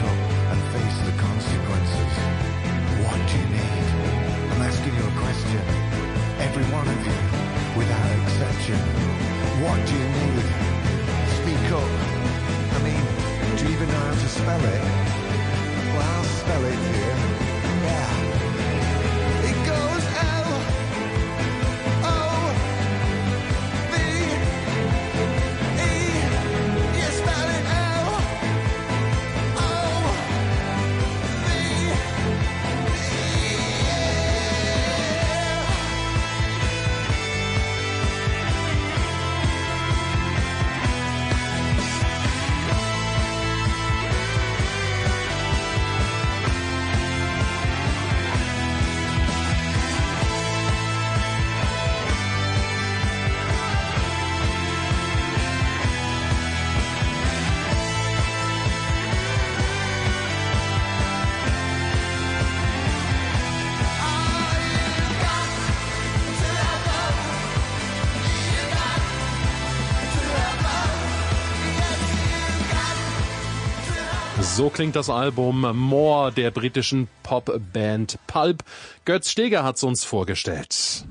So klingt das Album More der britischen Popband Pulp. Götz Steger hat's uns vorgestellt.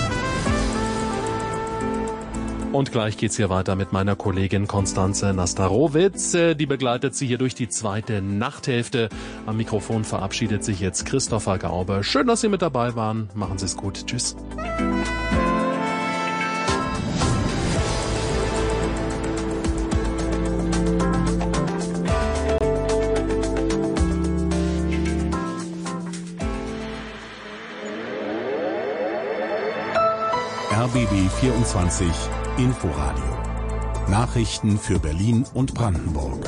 Und gleich geht's hier weiter mit meiner Kollegin Konstanze Nastarowitz. Die begleitet sie hier durch die zweite Nachthälfte. Am Mikrofon verabschiedet sich jetzt Christopher Gaube. Schön, dass Sie mit dabei waren. Machen Sie es gut. Tschüss. R B B vierundzwanzig Inforadio. Nachrichten für Berlin und Brandenburg.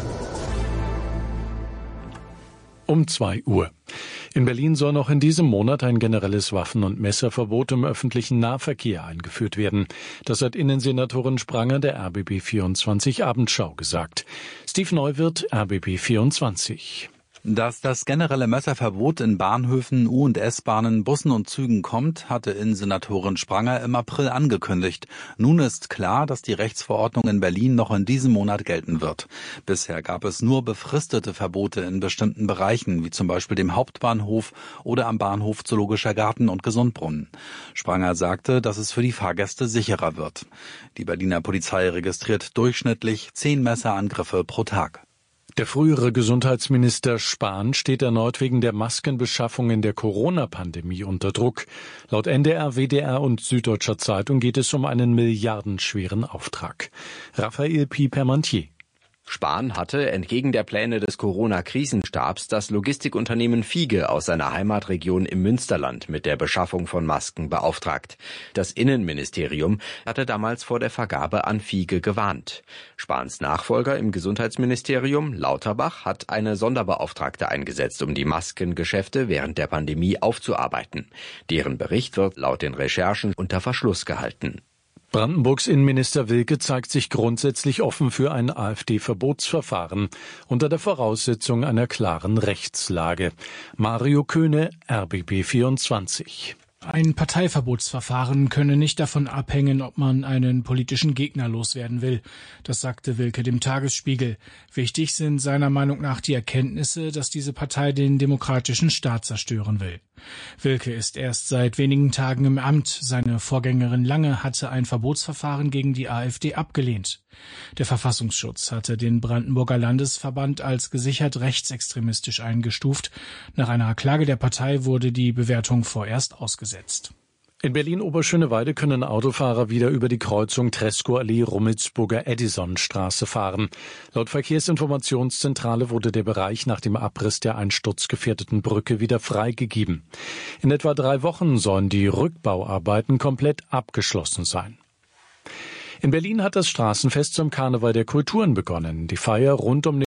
Um zwei Uhr. In Berlin soll noch in diesem Monat ein generelles Waffen- und Messerverbot im öffentlichen Nahverkehr eingeführt werden. Das hat Innensenatorin Spranger der R B B vierundzwanzig Abendschau gesagt. Steve Neuwirth, R B B vierundzwanzig. Dass das generelle Messerverbot in Bahnhöfen, U- und S-Bahnen, Bussen und Zügen kommt, hatte Innensenatorin Spranger im April angekündigt. Nun ist klar, dass die Rechtsverordnung in Berlin noch in diesem Monat gelten wird. Bisher gab es nur befristete Verbote in bestimmten Bereichen, wie zum Beispiel dem Hauptbahnhof oder am Bahnhof Zoologischer Garten und Gesundbrunnen. Spranger sagte, dass es für die Fahrgäste sicherer wird. Die Berliner Polizei registriert durchschnittlich zehn Messerangriffe pro Tag. Der frühere Gesundheitsminister Spahn steht erneut wegen der Maskenbeschaffung in der Corona-Pandemie unter Druck. Laut N D R, W D R und Süddeutscher Zeitung geht es um einen milliardenschweren Auftrag. Raphael Pi-Permantier. Spahn hatte entgegen der Pläne des Corona-Krisenstabs das Logistikunternehmen Fiege aus seiner Heimatregion im Münsterland mit der Beschaffung von Masken beauftragt. Das Innenministerium hatte damals vor der Vergabe an Fiege gewarnt. Spahns Nachfolger im Gesundheitsministerium, Lauterbach, hat eine Sonderbeauftragte eingesetzt, um die Maskengeschäfte während der Pandemie aufzuarbeiten. Deren Bericht wird laut den Recherchen unter Verschluss gehalten. Brandenburgs Innenminister Wilke zeigt sich grundsätzlich offen für ein AfD-Verbotsverfahren unter der Voraussetzung einer klaren Rechtslage. Mario Köhne, R B B vierundzwanzig. Ein Parteiverbotsverfahren könne nicht davon abhängen, ob man einen politischen Gegner loswerden will. Das sagte Wilke dem Tagesspiegel. Wichtig sind seiner Meinung nach die Erkenntnisse, dass diese Partei den demokratischen Staat zerstören will. Wilke ist erst seit wenigen Tagen im Amt. Seine Vorgängerin Lange hatte ein Verbotsverfahren gegen die AfD abgelehnt. Der Verfassungsschutz hatte den Brandenburger Landesverband als gesichert rechtsextremistisch eingestuft. Nach einer Klage der Partei wurde die Bewertung vorerst ausgesetzt. In Berlin-Oberschöneweide können Autofahrer wieder über die Kreuzung Tresco-Allee-Rummelsburger Edisonstraße fahren. Laut Verkehrsinformationszentrale wurde der Bereich nach dem Abriss der einsturzgefährdeten Brücke wieder freigegeben. In etwa drei Wochen sollen die Rückbauarbeiten komplett abgeschlossen sein. In Berlin hat das Straßenfest zum Karneval der Kulturen begonnen. Die Feier rund um